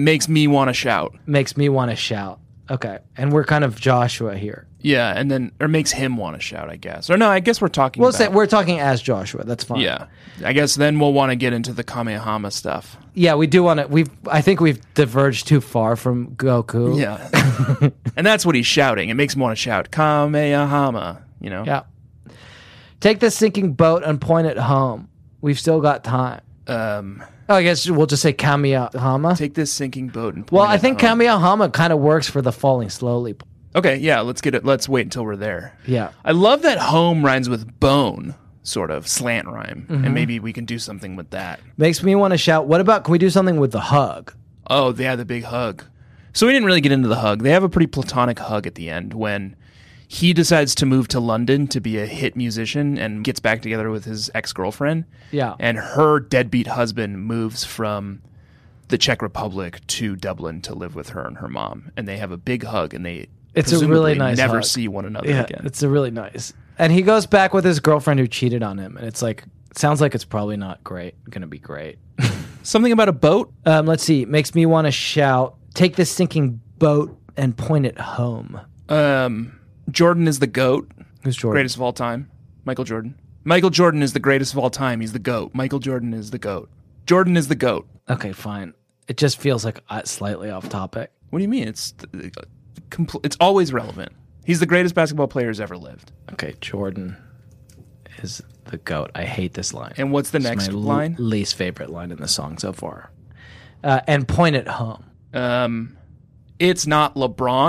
to shout. Makes me want to shout. Okay. And we're kind of Joshua here. Yeah, and then, or makes him want to shout, I guess. Or no, I guess we're talking we're talking as Joshua. That's fine. Yeah. I guess then we'll want to get into the Kamehameha stuff. Yeah, we do want to. I think we've diverged too far from Goku. Yeah. And that's what he's shouting. It makes him want to shout, Kamehameha, Yeah. Take this sinking boat and point it home. We've still got time. I guess we'll just say Kamehameha. Take this sinking boat and point Well, I think Kamehameha kind of works for the falling slowly. Okay, yeah, let's get it. Let's wait until we're there. Yeah. I love that home rhymes with bone, sort of slant rhyme, and maybe we can do something with that. Makes me want to shout. What about, can we do something with the hug? Oh, yeah, the big hug. So we didn't really get into the hug. They have a pretty platonic hug at the end when he decides to move to London to be a hit musician and gets back together with his ex-girlfriend. Yeah. And her deadbeat husband moves from the Czech Republic to Dublin to live with her and her mom. And they have a big hug, and it's a really nice never hug. See one another again. It's a really nice. And he goes back with his girlfriend who cheated on him, and it's like, sounds like it's probably not going to be great. Something about a boat? Let's see. Makes me want to shout, take this sinking boat and point it home. Jordan is the GOAT. Who's Jordan? Greatest of all time. Michael Jordan. Michael Jordan is the greatest of all time. He's the GOAT. Michael Jordan is the GOAT. Jordan is the GOAT. Okay, fine. It just feels like slightly off topic. What do you mean? It's always relevant. He's the greatest basketball player who's ever lived. Okay, Jordan is the GOAT. I hate this line. And what's the next line? Least favorite line in the song so far. And point it home. It's not LeBron.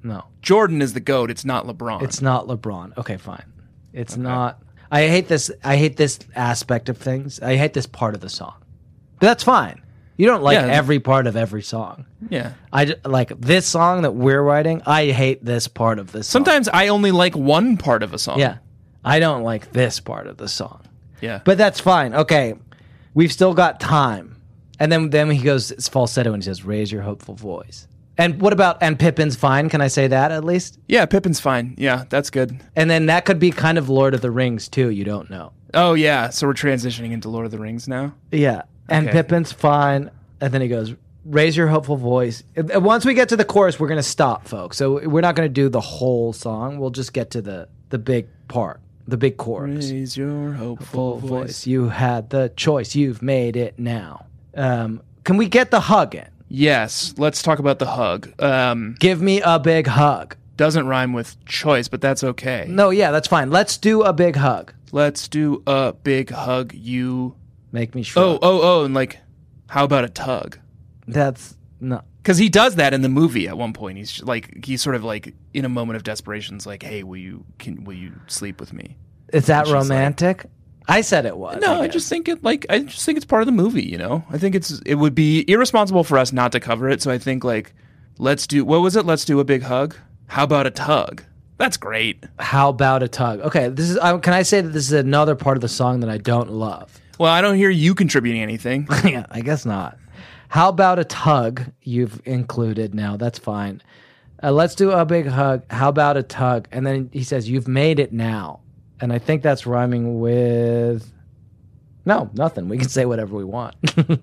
No. Jordan is the GOAT. It's not LeBron. It's not LeBron. Okay, fine. It's not. I hate this. I hate this aspect of things. I hate this part of the song. But that's fine. You don't like every part of every song. Yeah. Like this song that we're writing, I hate this part of this song. Sometimes I only like one part of a song. Yeah. I don't like this part of the song. Yeah. But that's fine. Okay. We've still got time. And then he goes, it's falsetto, and he says, raise your hopeful voice. And what about, and Pippin's fine? Can I say that at least? Yeah, Pippin's fine. Yeah, that's good. And then that could be kind of Lord of the Rings too. You don't know. Oh, yeah. So we're transitioning into Lord of the Rings now? Yeah. And Okay. Pippin's fine. And then he goes, raise your hopeful voice. Once we get to the chorus, we're going to stop, folks. So we're not going to do the whole song. We'll just get to the big part, the big chorus. Raise your hopeful Full voice. voice. You had the choice. You've made it now. Can we get the hug in? Yes, let's talk about the hug. Give me a big hug. Doesn't rhyme with choice, but that's okay. No, yeah, that's fine. Let's do a big hug. Let's do a big hug. You Make me shrug. and like, how about a tug? That's not. Because he does that in the movie at one point. He's sort of like in a moment of desperation. Is like, hey, will you sleep with me? Is that she's like- romantic? I said it was. No, I guess. just think it's part of the movie. You know, I think it would be irresponsible for us not to cover it. So I think let's do a big hug. How about a tug? That's great. How about a tug? Okay, this is. Can I say that this is another part of the song that I don't love? Well, I don't hear you contributing anything. Yeah, I guess not. How about a tug? You've included now. That's fine. Let's do a big hug. How about a tug? And then he says, "You've made it now." And I think that's rhyming with. No, nothing. We can say whatever we want.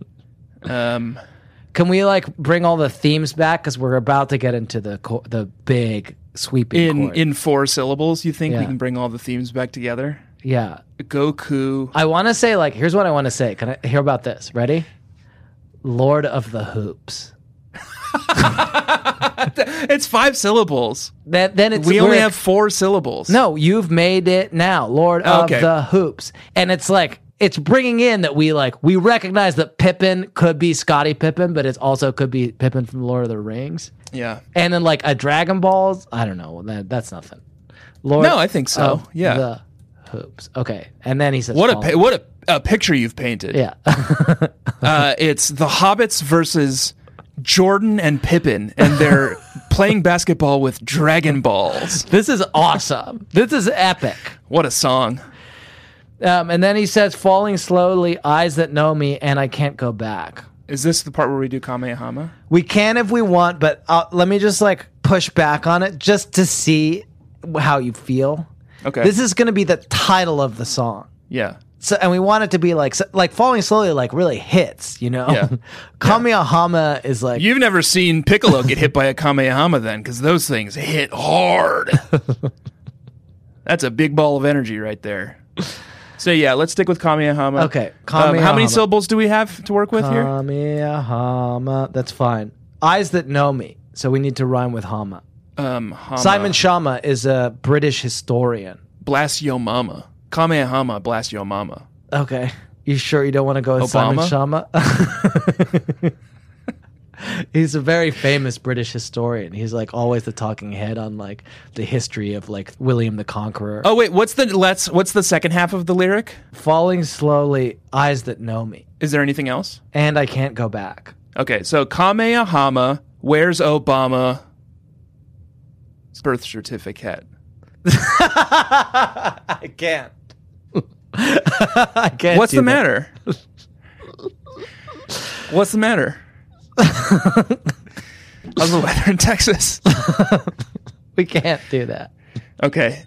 Can we bring all the themes back because we're about to get into the big sweeping chord. in 4 syllables? You think we Yeah. can bring all the themes back together? Yeah. Goku. I want to say here's what I want to say. Can I hear about this? Ready? Lord of the Hoops. It's 5 syllables. Then it's We only have 4 syllables. No, you've made it now, Lord of Okay. the Hoops, and it's bringing in that we recognize that Pippin could be Scottie Pippen, but it also could be Pippin from Lord of the Rings, Yeah. and then a Dragon Balls. I don't know. That's nothing. Lord No, I think so. of Yeah. the Hoops. Okay, and then he says, What a picture you've painted. yeah." It's the Hobbits versus Jordan and Pippin, and they're playing basketball with Dragon Balls. This is awesome. This is epic. What a song. And then he says, falling slowly, eyes that know me, and I can't go back. Is this the part where we do Kamehama? We can if we want, but let me just push back on it just to see how you feel. Okay. This is going to be the title of the song. Yeah. So, and we want it to be like falling slowly, really hits, you know? Yeah. Kamehama is You've never seen Piccolo get hit by a Kamehama then, because those things hit hard. That's a big ball of energy right there. So yeah, let's stick with Kamehama. Okay, How many Kamehama. syllables do we have to work with here? Kamehama. That's fine. Eyes that know me. So we need to rhyme with Hama. Hama. Simon Schama is a British historian. Blast yo mama. Kamehama, blast yo mama. Okay. You sure you don't want to go with Obama? Simon Schama? He's a very famous British historian. He's always the talking head on the history of William the Conqueror. Oh wait, what's the second half of the lyric? Falling slowly, eyes that know me. Is there anything else? And I can't go back. Okay, so Kamehama, where's Obama? Birth certificate. I can't. I can't. What's do the that. matter? What's the matter? How's the weather in Texas? We can't do that. Okay.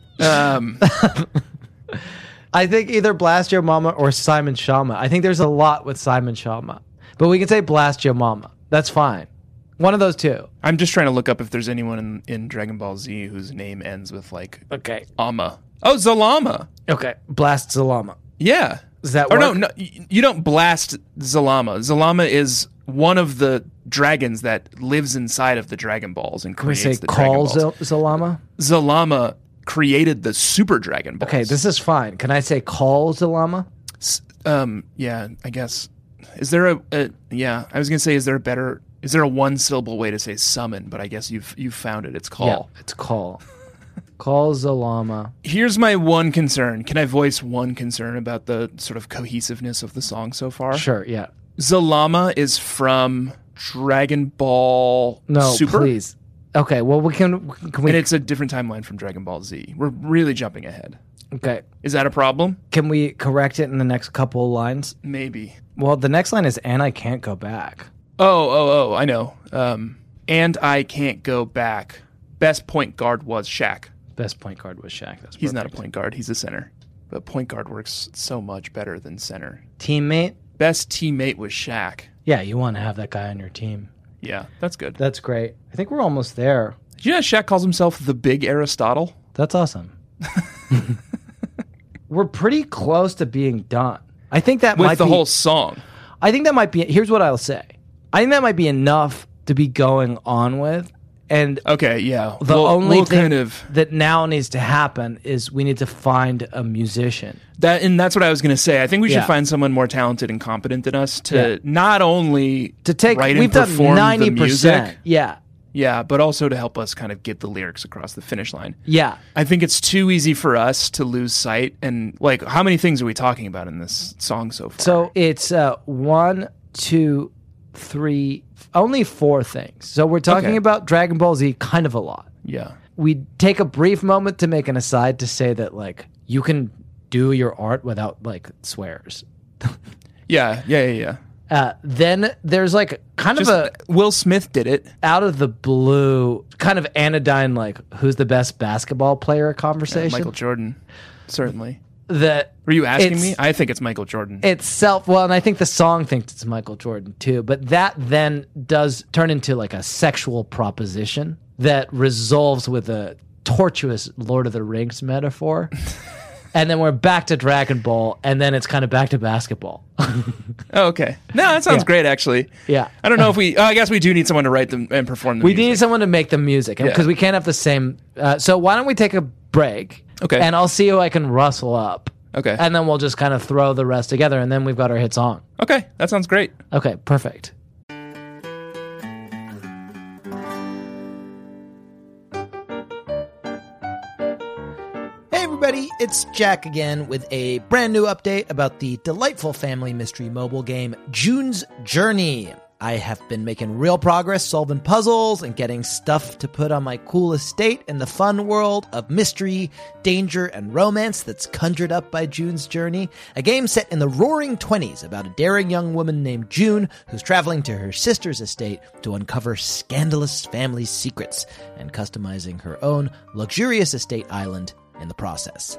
I think either Blast Your Mama or Simon Schama. I think there's a lot with Simon Schama. But we can say Blast Your Mama. That's fine. One of those two. I'm just trying to look up if there's anyone in Dragon Ball Z whose name ends with Okay. Ama. Oh, Zalama. Okay. Blast Zalama. Yeah. Does that Or work? no, you don't blast Zalama. Zalama is one of the dragons that lives inside of the Dragon Balls and Can we creates say the Dragon call Balls. Zalama? Zalama created the Super Dragon Balls. Okay, this is fine. Can I say call Zalama? Yeah, I guess. Is there yeah, I was going to say, is there a better Is there a one-syllable way to say summon? But I guess you've found it. It's call. Yeah, it's call. Call Zalama. Here's my one concern. Can I voice one concern about the sort of cohesiveness of the song so far? Sure, yeah. Zalama is from Dragon Ball Super. Please. Okay, well, can we... And it's a different timeline from Dragon Ball Z. We're really jumping ahead. Okay. Is that a problem? Can we correct it in the next couple lines? Maybe. Well, the next line is, and I can't go back. Oh, I know. And I can't go back. Best point guard was Shaq. Best point guard was Shaq. That's He's perfect. not a point guard. He's a center. But point guard works so much better than center. Teammate? Best teammate was Shaq. Yeah, you want to have that guy on your team. Yeah, that's good. That's great. I think we're almost there. Did you know Shaq calls himself the Big Aristotle? That's awesome. We're pretty close to being done. I think that With might the be, whole song. I think that might be, here's what I'll say. I think that might be enough to be going on with. And okay, yeah. The only thing kind of that now needs to happen is we need to find a musician. That's what I was going to say. I think we should find someone more talented and competent than us to not only to take write we've and done perform 90%. the music, yeah, but also to help us kind of get the lyrics across the finish line. Yeah, I think it's too easy for us to lose sight. And like, how many things are we talking about in this song so far? So it's 1, 2, 3, only 4 things. So we're talking about Dragon Ball Z kind of a lot. Yeah. We take a brief moment to make an aside to say that like you can do your art without like swears. Yeah. Then there's like kind of a Will Smith did it out of the blue, kind of anodyne, like who's the best basketball player conversation. Michael Jordan, certainly. That were you asking me? I think it's Michael Jordan. Well, and I think the song thinks it's Michael Jordan too. But that then does turn into like a sexual proposition that resolves with a tortuous Lord of the Rings metaphor. And then we're back to Dragon Ball, and then it's kind of back to basketball. Oh, okay. No, that sounds great, actually. Yeah. I don't know if we... I guess we do need someone to write them and perform the music. We need someone to make the music, because we can't have the same... so why don't we take a break? Okay. And I'll see who I can rustle up. Okay. And then we'll just kind of throw the rest together, and then we've got our hit song. Okay, that sounds great. Okay, perfect. Everybody, it's Jack again with a brand new update about the delightful family mystery mobile game June's Journey. I have been making real progress solving puzzles and getting stuff to put on my cool estate in the fun world of mystery, danger, and romance that's conjured up by June's Journey, a game set in the roaring 20s about a daring young woman named June who's traveling to her sister's estate to uncover scandalous family secrets and customizing her own luxurious estate island in the process.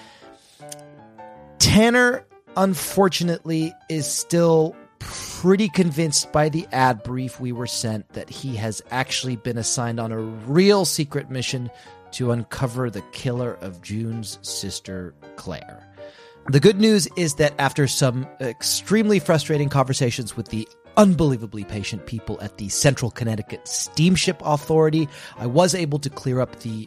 Tanner, unfortunately, is still pretty convinced by the ad brief we were sent that he has actually been assigned on a real secret mission to uncover the killer of June's sister, Claire. The good news is that after some extremely frustrating conversations with the unbelievably patient people at the Central Connecticut Steamship Authority, I was able to clear up the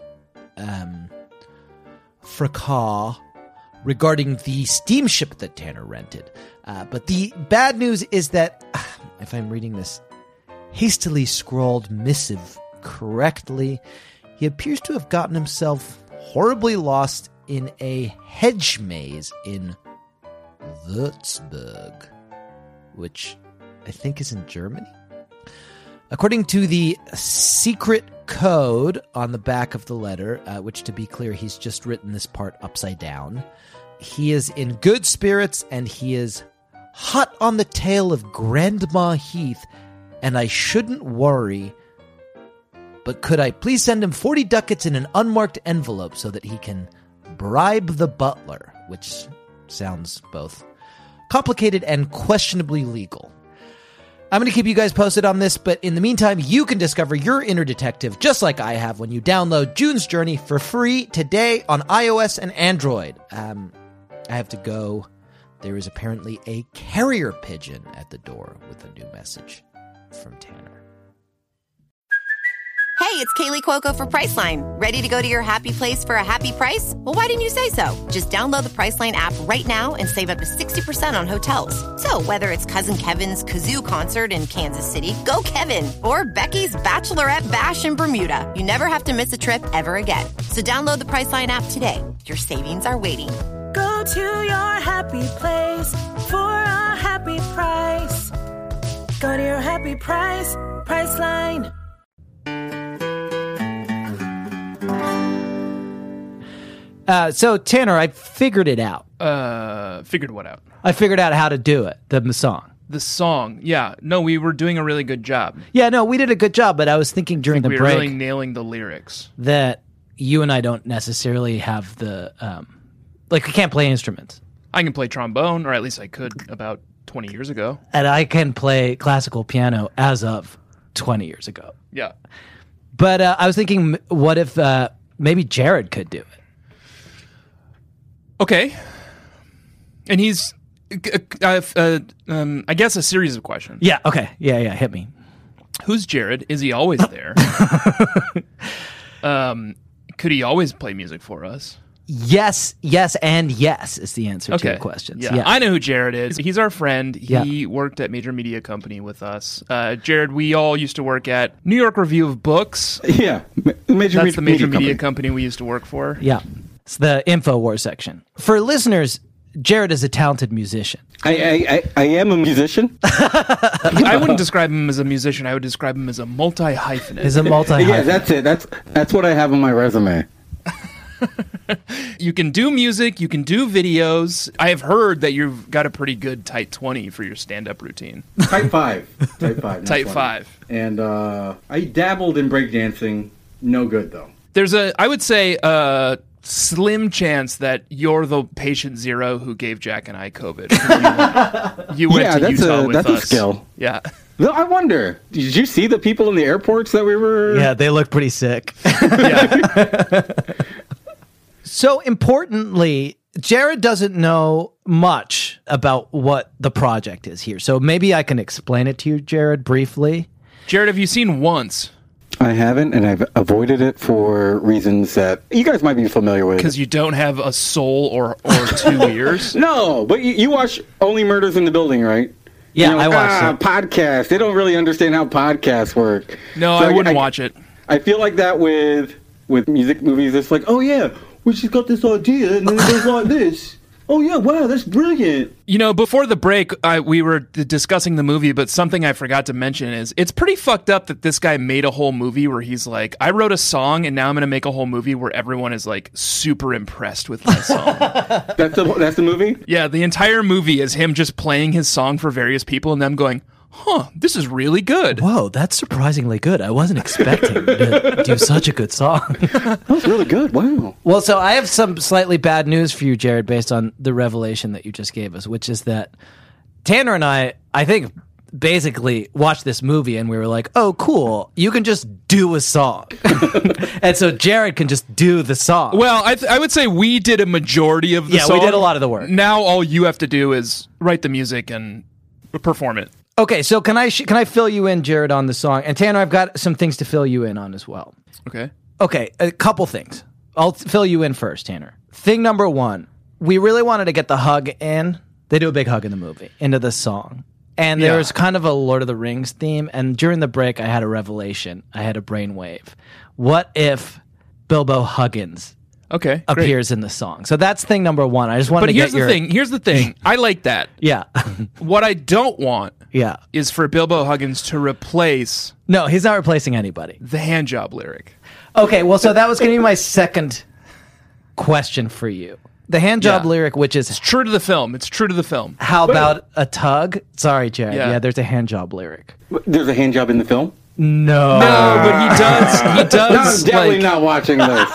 fracas regarding the steamship that Tanner rented. But the bad news is that, if I'm reading this hastily scrawled missive correctly, he appears to have gotten himself horribly lost in a hedge maze in Würzburg, which I think is in Germany. According to the secret code on the back of the letter, which, to be clear, he's just written this part upside down, he is in good spirits and he is hot on the tail of Grandma Heath, and I shouldn't worry, but could I please send him 40 ducats in an unmarked envelope so that he can bribe the butler, which sounds both complicated and questionably legal. I'm going to keep you guys posted on this, but in the meantime, you can discover your inner detective just like I have when you download June's Journey for free today on iOS and Android. I have to go. There is apparently a carrier pigeon at the door with a new message from Tanner. Hey, it's Kaylee Cuoco for Priceline. Ready to go to your happy place for a happy price? Well, why didn't you say so? Just download the Priceline app right now and save up to 60% on hotels. So whether it's Cousin Kevin's Kazoo Concert in Kansas City, go Kevin, or Becky's Bachelorette Bash in Bermuda, you never have to miss a trip ever again. So download the Priceline app today. Your savings are waiting. Go to your happy place for a happy price. Go to your happy price, Priceline. So Tanner, I figured it out. Figured what out? I figured out how to do it. The song. The song, yeah. No, we were doing a really good job. Yeah, no, we did a good job. But I was thinking during the we break, were really nailing the lyrics. That you and I don't necessarily have the we can't play instruments. I can play trombone, or at least I could about 20 years ago. And I can play classical piano as of 20 years ago. Yeah. But I was thinking, what if maybe Jared could do it? Okay. And he's, I guess, a series of questions. Yeah, okay. Yeah, hit me. Who's Jared? Is he always there? Could he always play music for us? Yes, and yes is the answer to your questions. Yeah. I know who Jared is. He's our friend. He worked at Major Media Company with us. Jared, we all used to work at New York Review of Books. Yeah. That's the Major Media Company we used to work for. Yeah. It's the InfoWars section. For listeners, Jared is a talented musician. I am a musician. I wouldn't describe him as a musician. I would describe him as a multi-hyphenate. Yeah, that's it. That's what I have on my resume. You can do music. You can do videos. I have heard that you've got a pretty good tight 20 for your stand-up routine. Type 5. Type 5. Type 5. And I dabbled in breakdancing. No good, though. There's I would say, slim chance that you're the patient zero who gave Jack and I COVID. You went to Utah with us. That's a skill. Yeah. No, I wonder, did you see the people in the airports that we were... Yeah, they look pretty sick. So importantly, Jared doesn't know much about what the project is here. So maybe I can explain it to you, Jared, briefly. Jared, have you seen Once? I haven't, and I've avoided it for reasons that you guys might be familiar with. Because you don't have a soul or 2 ears? No, but you watch Only Murders in the Building, right? Yeah, I watched it. Podcasts. They don't really understand how podcasts work. No, so I wouldn't watch it. I feel like that with music movies. It's like, oh yeah, we just got this idea, and then it goes like this. Oh yeah, wow, that's brilliant. You know, before the break, we were discussing the movie, but something I forgot to mention is it's pretty fucked up that this guy made a whole movie where he's like, I wrote a song, and now I'm going to make a whole movie where everyone is like super impressed with my song. That's the movie? Yeah, the entire movie is him just playing his song for various people and them going, huh, this is really good. Whoa, that's surprisingly good. I wasn't expecting to do such a good song. That was really good. Wow. Well, so I have some slightly bad news for you, Jared, based on the revelation that you just gave us, which is that Tanner and I think, basically watched this movie and we were like, oh, cool, you can just do a song. And so Jared can just do the song. Well, I would say we did a majority of the song. Yeah, we did a lot of the work. Now all you have to do is write the music and perform it. Okay, so can I fill you in, Jared, on the song? And Tanner, I've got some things to fill you in on as well. Okay. Okay, a couple things. I'll fill you in first, Tanner. Thing number one, we really wanted to get the hug in. They do a big hug in the movie, into the song. And there's kind of a Lord of the Rings theme. And during the break, I had a revelation. I had a brainwave. What if Bilbo Huggins appears in the song? So that's thing number one. I just wanted to get your... Here's the thing. I like that. Yeah. What I don't want is for Bilbo Huggins to replace... No, he's not replacing anybody. The handjob lyric. Okay, well, so that was going to be my second question for you. The handjob lyric, which is... It's true to the film. It's true to the film. How about a tug? Sorry, Jared. Yeah, there's a handjob lyric. There's a handjob in the film? No. No, but he does... No, I'm definitely not watching this.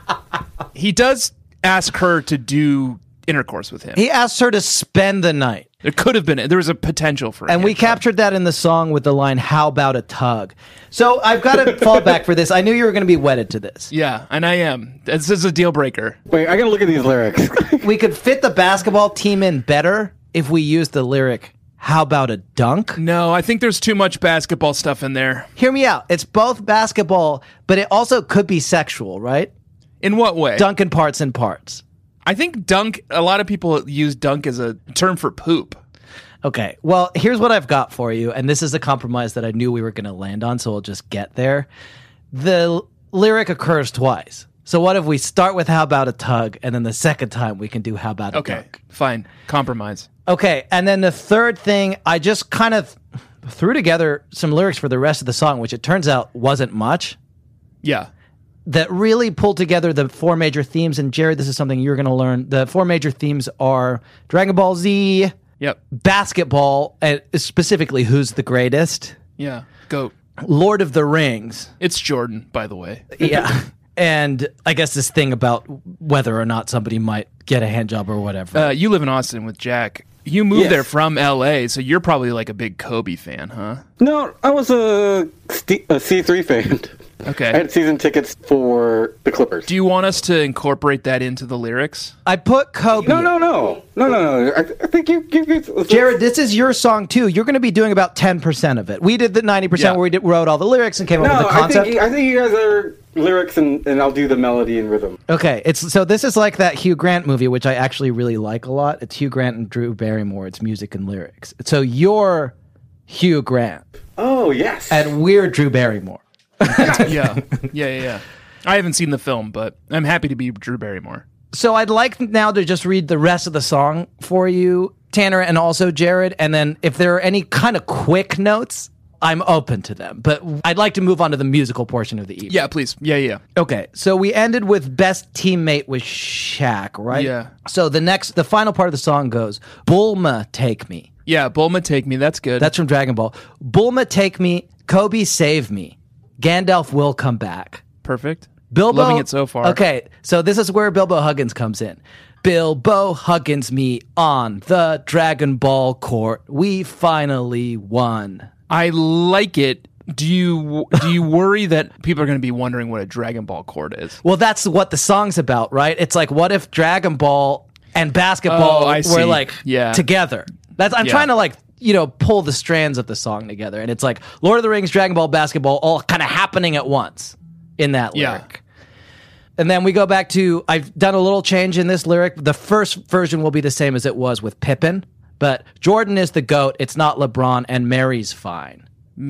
He does ask her to do intercourse with him. He asks her to spend the night. There could have been... There was a potential for it. And we captured that in the song with the line, how about a tug? So I've got to fall back for this. I knew you were going to be wedded to this. Yeah, and I am. This is a deal breaker. Wait, I got to look at these lyrics. We could fit the basketball team in better if we used the lyric, How About a Dunk? No, I think there's too much basketball stuff in there. Hear me out. It's both basketball, but it also could be sexual, right? In what way? Dunk in parts and parts. I think dunk, a lot of people use dunk as a term for poop. Okay, well, here's what I've got for you, and this is a compromise that I knew we were going to land on, so we'll just get there. The lyric occurs twice. So what if we start with How About a Tug, and then the second time we can do How About a Dunk? Okay, fine. Compromise. Okay, and then the third thing, I just kind of threw together some lyrics for the rest of the song, which it turns out wasn't much. Yeah. That really pulled together the four major themes. And Jared, this is something you're going to learn. The four major themes are Dragon Ball Z, basketball, and specifically Who's the Greatest? Yeah, GOAT. Lord of the Rings. It's Jordan, by the way. Yeah. And I guess this thing about whether or not somebody might get a hand job or whatever. You live in Austin with Jack. You moved there from L.A., so you're probably like a big Kobe fan, huh? No, I was a C3 fan. Okay. I had season tickets for the Clippers. Do you want us to incorporate that into the lyrics? I put Kobe. No. I think you Jared, this is your song too. You're going to be doing about 10% of it. We did the 90% where we wrote all the lyrics and came up with the concept. I think you guys are lyrics and I'll do the melody and rhythm. Okay, so this is like that Hugh Grant movie, which I actually really like a lot. It's Hugh Grant and Drew Barrymore. It's music and lyrics. So you're Hugh Grant. Oh, yes. And we're Drew Barrymore. Yeah. I haven't seen the film, but I'm happy to be Drew Barrymore. So I'd like now to just read the rest of the song for you, Tanner, and also Jared. And then if there are any kind of quick notes, I'm open to them. But I'd like to move on to the musical portion of the evening. Yeah, please. Yeah. Okay, so we ended with Best Teammate with Shaq, right? Yeah. So the final part of the song goes, Bulma Take Me. Yeah, Bulma Take Me. That's good. That's from Dragon Ball. Bulma Take Me, Kobe Save Me. Gandalf will come back. Perfect. Bilbo, loving it so far. Okay, so this is where Bilbo Huggins comes in. Bilbo Huggins me on the Dragon Ball court. We finally won. I like it. Do you worry that people are going to be wondering what a Dragon Ball court is? Well, that's what the song's about, right? It's like, what if Dragon Ball and basketball were like together? I'm trying to pull the strands of the song together, and it's like Lord of the Rings, Dragon Ball, basketball, all kind of happening at once in that lyric. And then we go back to, I've done a little change in this lyric. The first version will be the same as it was with Pippen, but Jordan is the GOAT, it's not LeBron, and Mary's fine.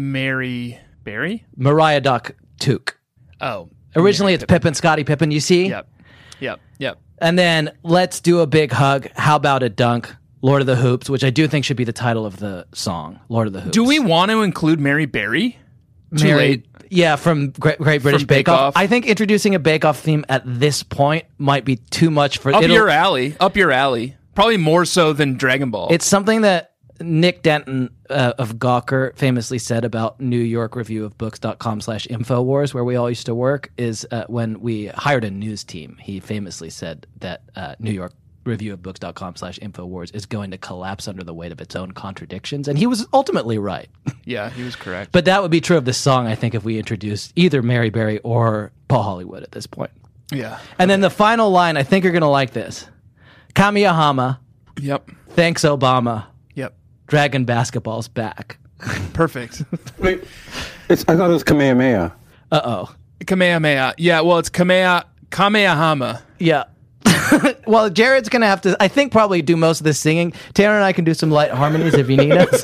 Mary Berry? Mariah Duck Took. Oh. Originally it's Pippen, Scottie Pippen, you see? Yep. And then Let's Do a Big Hug, How About a Dunk, Lord of the Hoops, which I do think should be the title of the song, Lord of the Hoops. Do we want to include Mary Berry? Too late. Yeah, from Great British Bake Off. I think introducing a Bake Off theme at this point might be too much for... Up your alley. Probably more so than Dragon Ball. It's something that Nick Denton of Gawker famously said about New York Review of Books.com/Infowars, where we all used to work, is when we hired a news team, he famously said that New York Review of Books.com/Infowars is going to collapse under the weight of its own contradictions. And he was ultimately right. Yeah, he was correct. But that would be true of this song, I think, if we introduced either Mary Berry or Paul Hollywood at this point. Yeah. And then the final line, I think you're going to like this. Kamiyahama. Yep. Thanks, Obama. Yep. Dragon basketball's back. Perfect. Wait, I thought it was Kamehameha. Uh-oh. Kamehameha. Yeah, well, it's Kamehahama. Yeah. Well, Jared's going to have to, I think, probably do most of the singing. Tanner and I can do some light harmonies if you need us.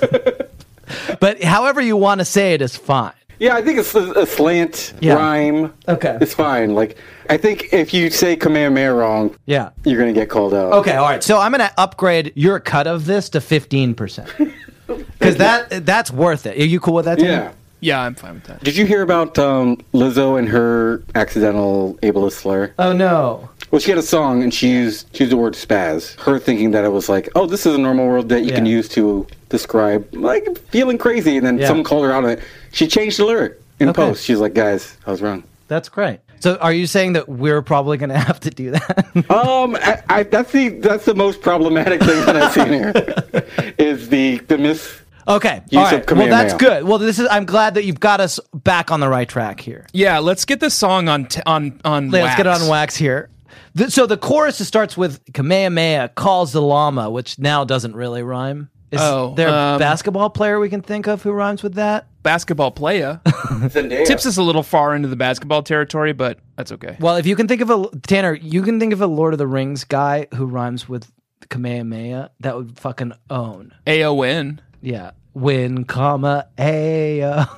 But however you want to say it is fine. Yeah, I think it's a slant rhyme. Okay. It's fine. Like, I think if you say Kamehameha wrong, you're going to get called out. Okay, all right. So I'm going to upgrade your cut of this to 15%. Because that's worth it. Are you cool with that, Tanner? Yeah, I'm fine with that. Did you hear about Lizzo and her accidental ableist slur? Oh, no. Well, she had a song, and she used the word spaz. Her thinking that it was like, oh, this is a normal word that you can use to describe, like, feeling crazy. And then someone called her out on it. She changed the lyric in post. She's like, guys, I was wrong. That's great. So are you saying that we're probably going to have to do that? That's the most problematic thing that I've seen here, is the miss... Okay, all right. Well, that's good. Well, I'm glad that you've got us back on the right track here. Yeah, let's get this song on wax. Let's get it on wax here. So the chorus starts with Kamehameha calls the llama, which now doesn't really rhyme. Is there a basketball player we can think of who rhymes with that? Basketball player. Tips us a little far into the basketball territory, but that's okay. Well, if you can think of Tanner, you can think of a Lord of the Rings guy who rhymes with Kamehameha. That would fucking own. AON. Yeah. Win, comma, A.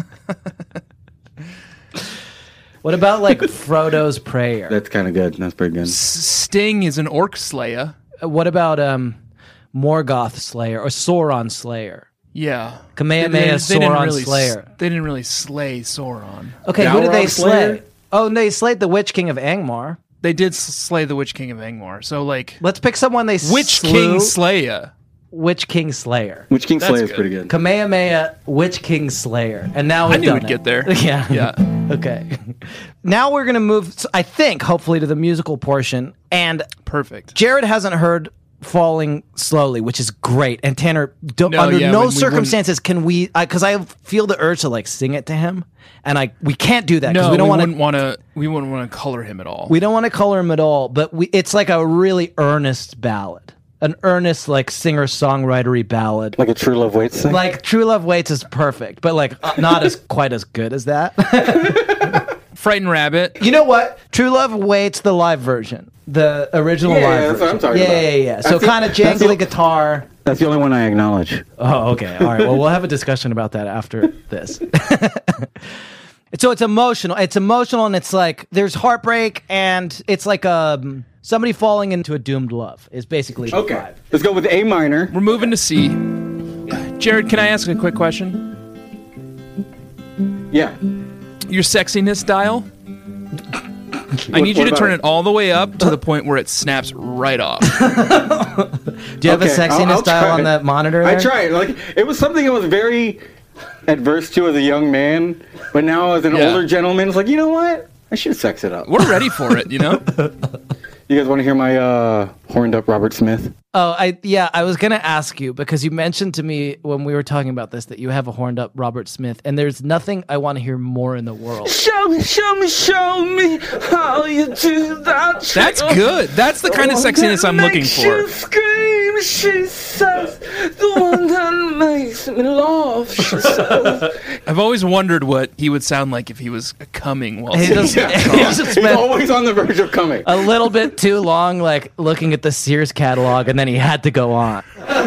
What about like Frodo's prayer? That's kind of good. That's pretty good. Sting is an orc slayer. What about Morgoth Slayer or Sauron Slayer? Yeah. Kamehameha Sauron Slayer. They didn't really slay Sauron. Okay, who did they slay? Oh, they slayed the Witch King of Angmar. They did slay the Witch King of Angmar. So, like... Let's pick someone they Witch King Slayer. Witch King Slayer. Witch King Slayer is pretty good. Kamehameha Witch King Slayer. And now I knew we'd get there. Yeah. Okay. Now we're going to move, I think, hopefully to the musical portion. And perfect. Jared hasn't heard Falling Slowly, which is great. And Tanner, under no circumstances can we, because I feel the urge to like sing it to him, and we can't do that because we wouldn't want to color him at all. We don't want to color him at all, but it's like a really earnest ballad. An earnest, like, singer-songwritery ballad. Like a True Love Waits thing? Like, True Love Waits is perfect, but, like, not as quite as good as that. Frightened Rabbit. You know what? True Love Waits, the live version. The original live version. That's what I'm talking about. Yeah. So kind of jangly guitar. That's the only one I acknowledge. Oh, okay. All right. Well, we'll have a discussion about that after this. So it's emotional. It's emotional, and it's like, there's heartbreak, and it's like somebody falling into a doomed love is basically the vibe. Let's go with A minor. We're moving to C. Jared, can I ask a quick question? Yeah. Your sexiness dial? I need you to turn it all the way up to the point where it snaps right off. Do you have a sexiness dial on that monitor there? I tried. Like, it was something I was very adverse to as a young man, but now as an older gentleman, it's like, you know what? I should sex it up. We're ready for it, you know? You guys want to hear my horned up Robert Smith? Oh, I was going to ask you, because you mentioned to me when we were talking about this that you have a horned up Robert Smith, and there's nothing I want to hear more in the world. Show me how you do that. That's good. That's the kind of sexiness I'm looking for. You scream, she says, the one that makes me laugh, she says. I've always wondered what he would sound like if he was coming while He's always on the verge of coming. A little bit too long, like looking at the Sears catalog, and then he had to go on.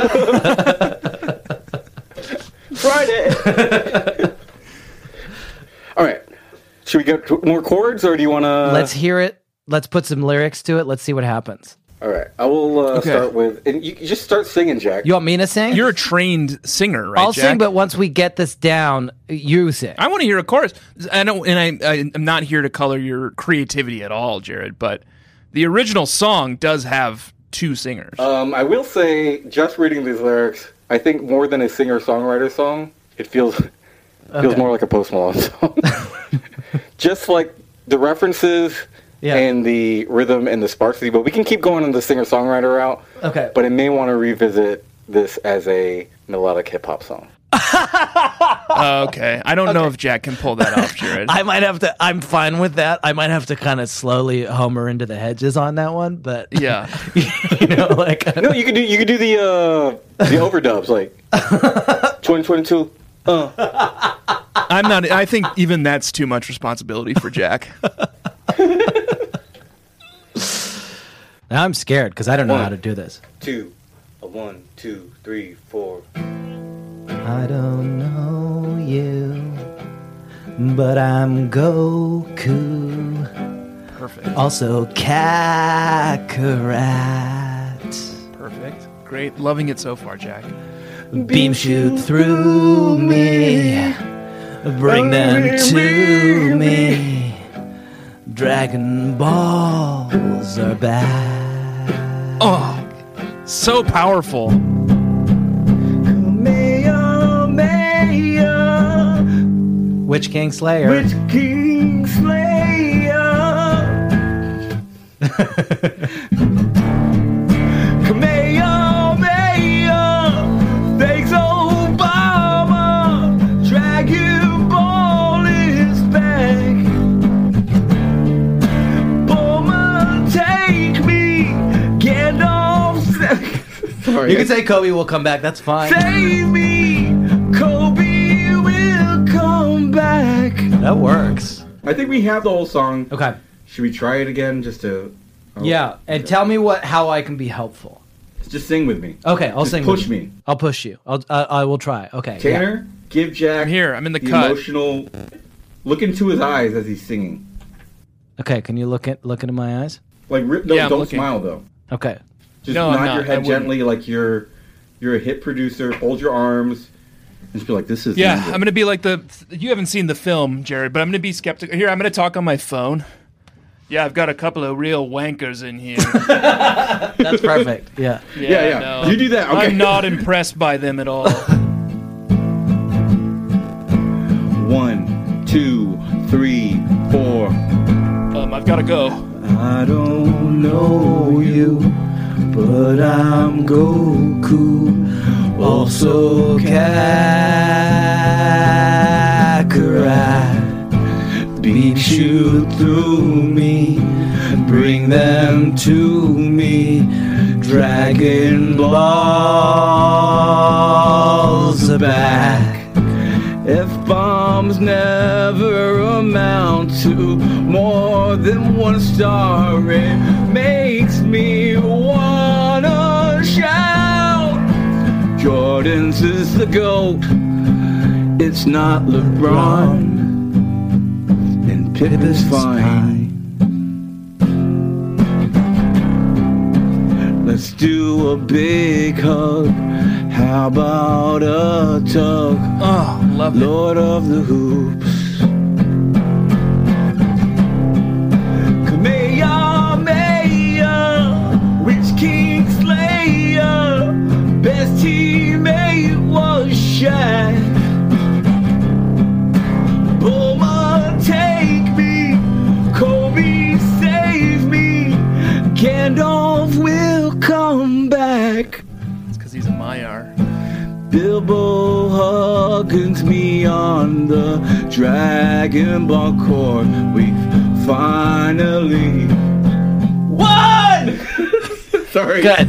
Friday. All right. Should we get more chords, or do you want to? Let's hear it. Let's put some lyrics to it. Let's see what happens. All right. I will start with, and you just start singing, Jack. You want me to sing? You're a trained singer, right, I'll Jack? sing, but once we get this down, you sing. I want to hear a chorus. I'm not here to color your creativity at all, Jared, but the original song does have two singers. I will say, just reading these lyrics, I think more than a singer-songwriter song, it feels more like a Post Malone song. Just like the references and the rhythm and the sparsity, but we can keep going on the singer-songwriter route. Okay. But I may want to revisit this as a melodic hip-hop song. Okay. I don't know if Jack can pull that off, Jared. I might have to. I'm fine with that. I might have to kind of slowly homer into the hedges on that one, but yeah, like no, you could do the overdubs, like 2022. I'm not. I think even that's too much responsibility for Jack. Now I'm scared because I don't know how to do this. 2, 1, 2, 3, 4. I don't know you, but I'm Goku. Perfect. Also Kakarot. Perfect. Great. Loving it so far, Jack. Beam shoot through me. Bring them to me. Dragon Balls are back. Oh, so powerful. Witch King Slayer. Witch King Slayer. Kamehameha. Thanks Obama. Dragon Ball is back. Bulma, take me. Get off. Yeah, sorry. You can say Kobe will come back. That's fine. Save me, Kobe will come back. That works. I think we have the whole song. Okay. Should we try it again just to... Yeah, and tell me how I can be helpful. Just sing with me. Okay, I'll sing push with you. me. I'll push you. I will try. Okay. Tanner, give Jack I'm here. I'm in the the cut. emotional... Look into his eyes as he's singing. Okay, can you look into my eyes? Like, don't smile, though. Okay. Just nod your head gently like you're a hit producer. Hold your arms. And just be like, this is... Yeah, I'm going to be like you haven't seen the film, Jared, but I'm going to be skeptical. Here, I'm going to talk on my phone. Yeah, I've got a couple of real wankers in here. That's perfect. Yeah. Yeah. No, you do that. Okay. I'm not impressed by them at all. 1, 2, 3, 4. I've got to go. I don't know you, but I'm Goku. Also Kakarot. Beam shoot through me, bring them to me. Dragon balls are back. F-bombs never amount to more than one star. It makes me wanna shout. Jordan's is the GOAT. It's not LeBron. And Pip is fine. Let's do a big hug. How about a tug? Oh, love it. Lord of the Hoops. Kamehameha, Witch King Slayer. Best teammate was Shaq. Bulma, take me. Kobe, save me. Gandalf will come back. He's a Maiar. Bilbo Huggins me on the Dragon Ball court. We finally won! Sorry. Good.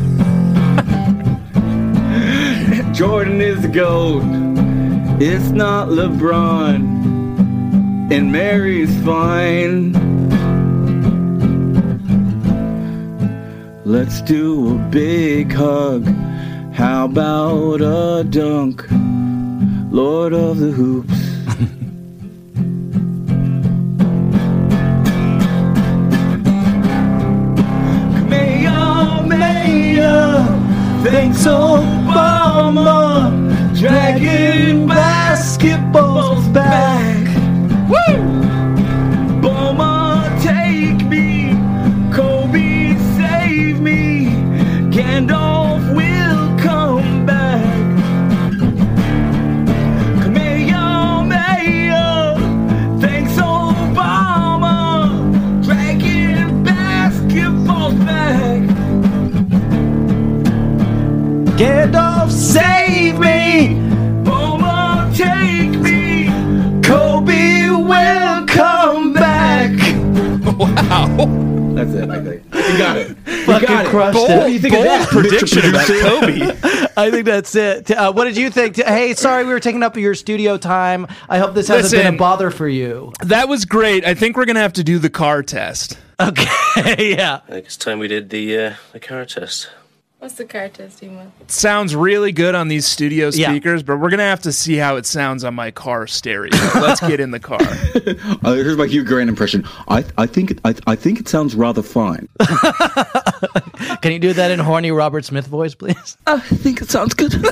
Jordan is the GOAT. It's not LeBron. And Mary's fine. Let's do a big hug. How about a dunk? Lord of the Hoops. Kamehameha, thanks Obama. Dragon basketball's back. Woo! Bulma, take me. Kobe, save me. Gandalf will come back. Kamehameha, thanks Obama. Dragon basketball's back. Gandalf, save me. Bulma, take me. Kobe will come back. Wow. That's it, I think. You got it. Fucking crushed it. What do you think of that? Prediction about Kobe. I think that's it. What did you think? Hey, sorry we were taking up your studio time. I hope this hasn't been a bother for you. That was great. I think we're going to have to do the car test. Okay, yeah. I think it's time we did the car test. What's the car test, Eamon? It sounds really good on these studio speakers, but we're going to have to see how it sounds on my car stereo. Let's get in the car. Here's my Hugh Grant impression. I think it sounds rather fine. Can you do that in horny Robert Smith voice, please? I think it sounds good.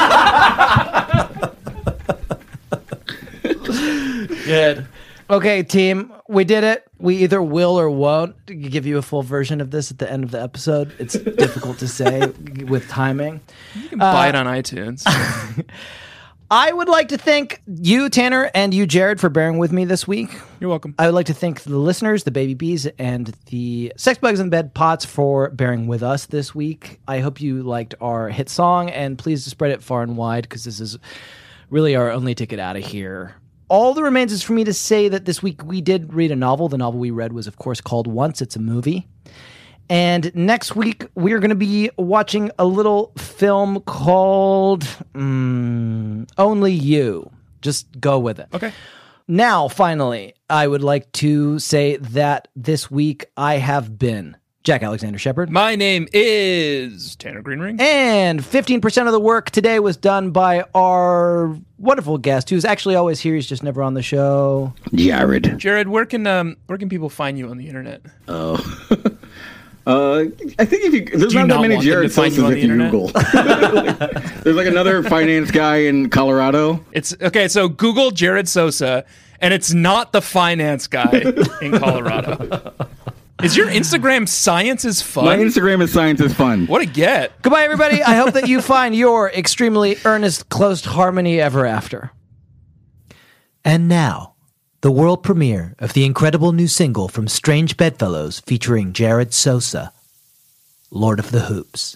Good. Okay, team, we did it. We either will or won't give you a full version of this at the end of the episode. It's difficult to say with timing. You can buy it on iTunes. I would like to thank you, Tanner, and you, Jared, for bearing with me this week. You're welcome. I would like to thank the listeners, the Baby Bees, and the Sex Bugs and Bed Pots for bearing with us this week. I hope you liked our hit song, and please spread it far and wide because this is really our only ticket out of here. All that remains is for me to say that this week we did read a novel. The novel we read was, of course, called Once. It's a movie. And next week, we're going to be watching a little film called Only You. Just go with it. Okay. Now, finally, I would like to say that this week I have been Jack Alexander Shepard. My name is Tanner Greenring. And 15% of the work today was done by our wonderful guest, who's actually always here. He's just never on the show. Jared. Jared, where can people find you on the internet? Oh. I think if you there's not that many Jared Sosas if you Google. There's like another finance guy in Colorado. It's okay. So Google Jared Sosa, and it's not the finance guy in Colorado. Is your Instagram Science is Fun? My Instagram is Science is Fun. What a get. Goodbye, everybody. I hope that you find your extremely earnest, close harmony ever after. And now, the world premiere of the incredible new single from Strange Bedfellows featuring Jared Sosa, Lord of the Hoops.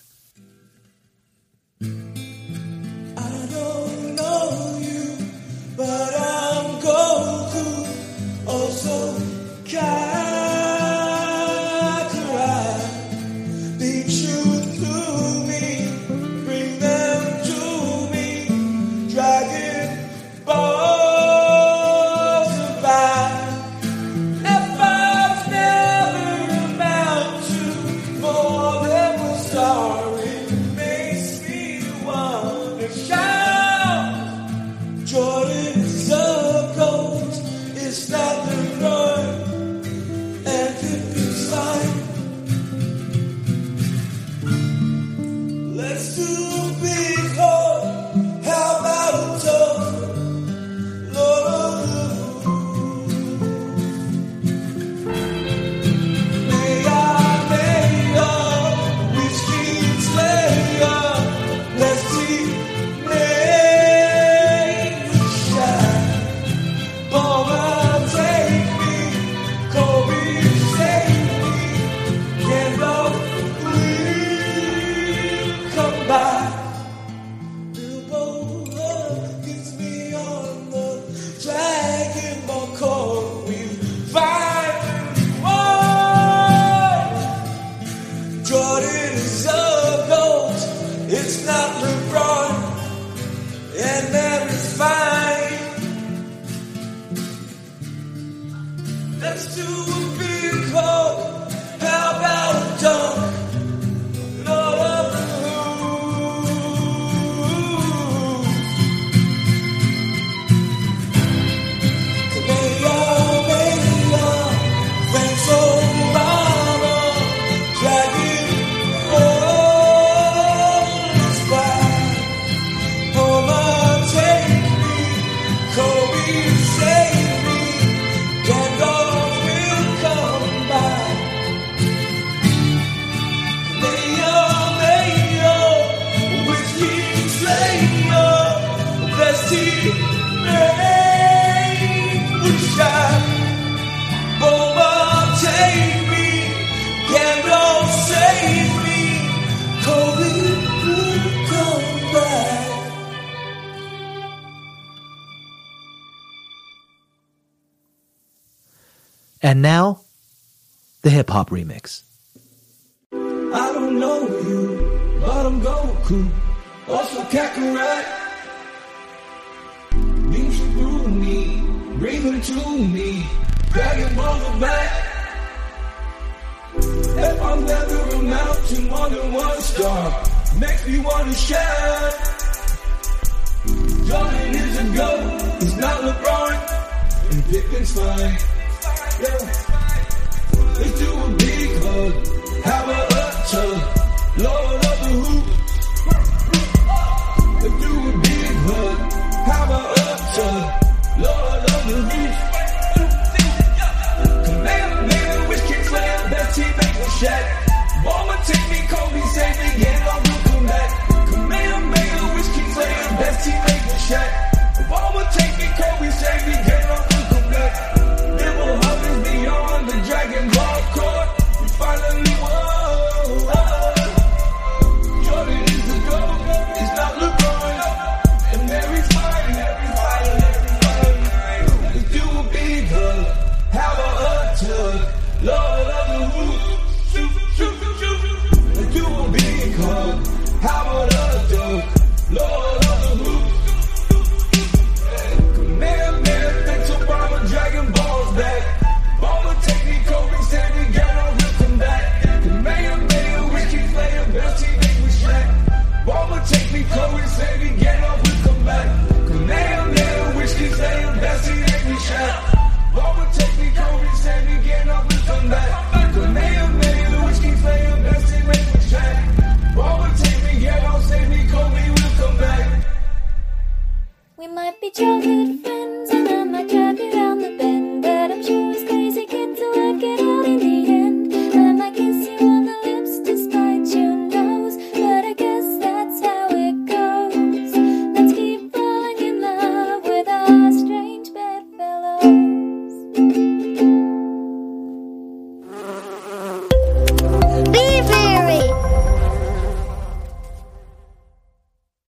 I don't know you, but I'm Goku, also Kakarot. Be true to me, bring them to me, Dragon Ball. And now, the hip-hop remix. I don't know you, but I'm Goku, also Kakarot. Beams through me, bring them to me, Dragon Balls are back. If I'm never a mountain, more than one star, makes me want to shine. Jordan is a GOAT, he's not LeBron, and Pippen's fine. Yeah. Let's do a big hug, have a tub, Lord of the Hoop. Let's do a big hug, have a tub, Lord of the Hoop. Kamehameha, which can slam, best teammate with Shaq. Ballin' take me, Kobe save me, get on the comeback. Kamehameha, which can slam, best teammate with Shaq. Ballin' take me, Kobe save me, get on the comeback. Nibble hovers beyond the Dragon Ball court. We finally won. Jordan is the GOAT. It's not LeBron. And Mary's fine. Let's do a big hug. Have a tug. Lord of the Hoop. Shoot. Shaq.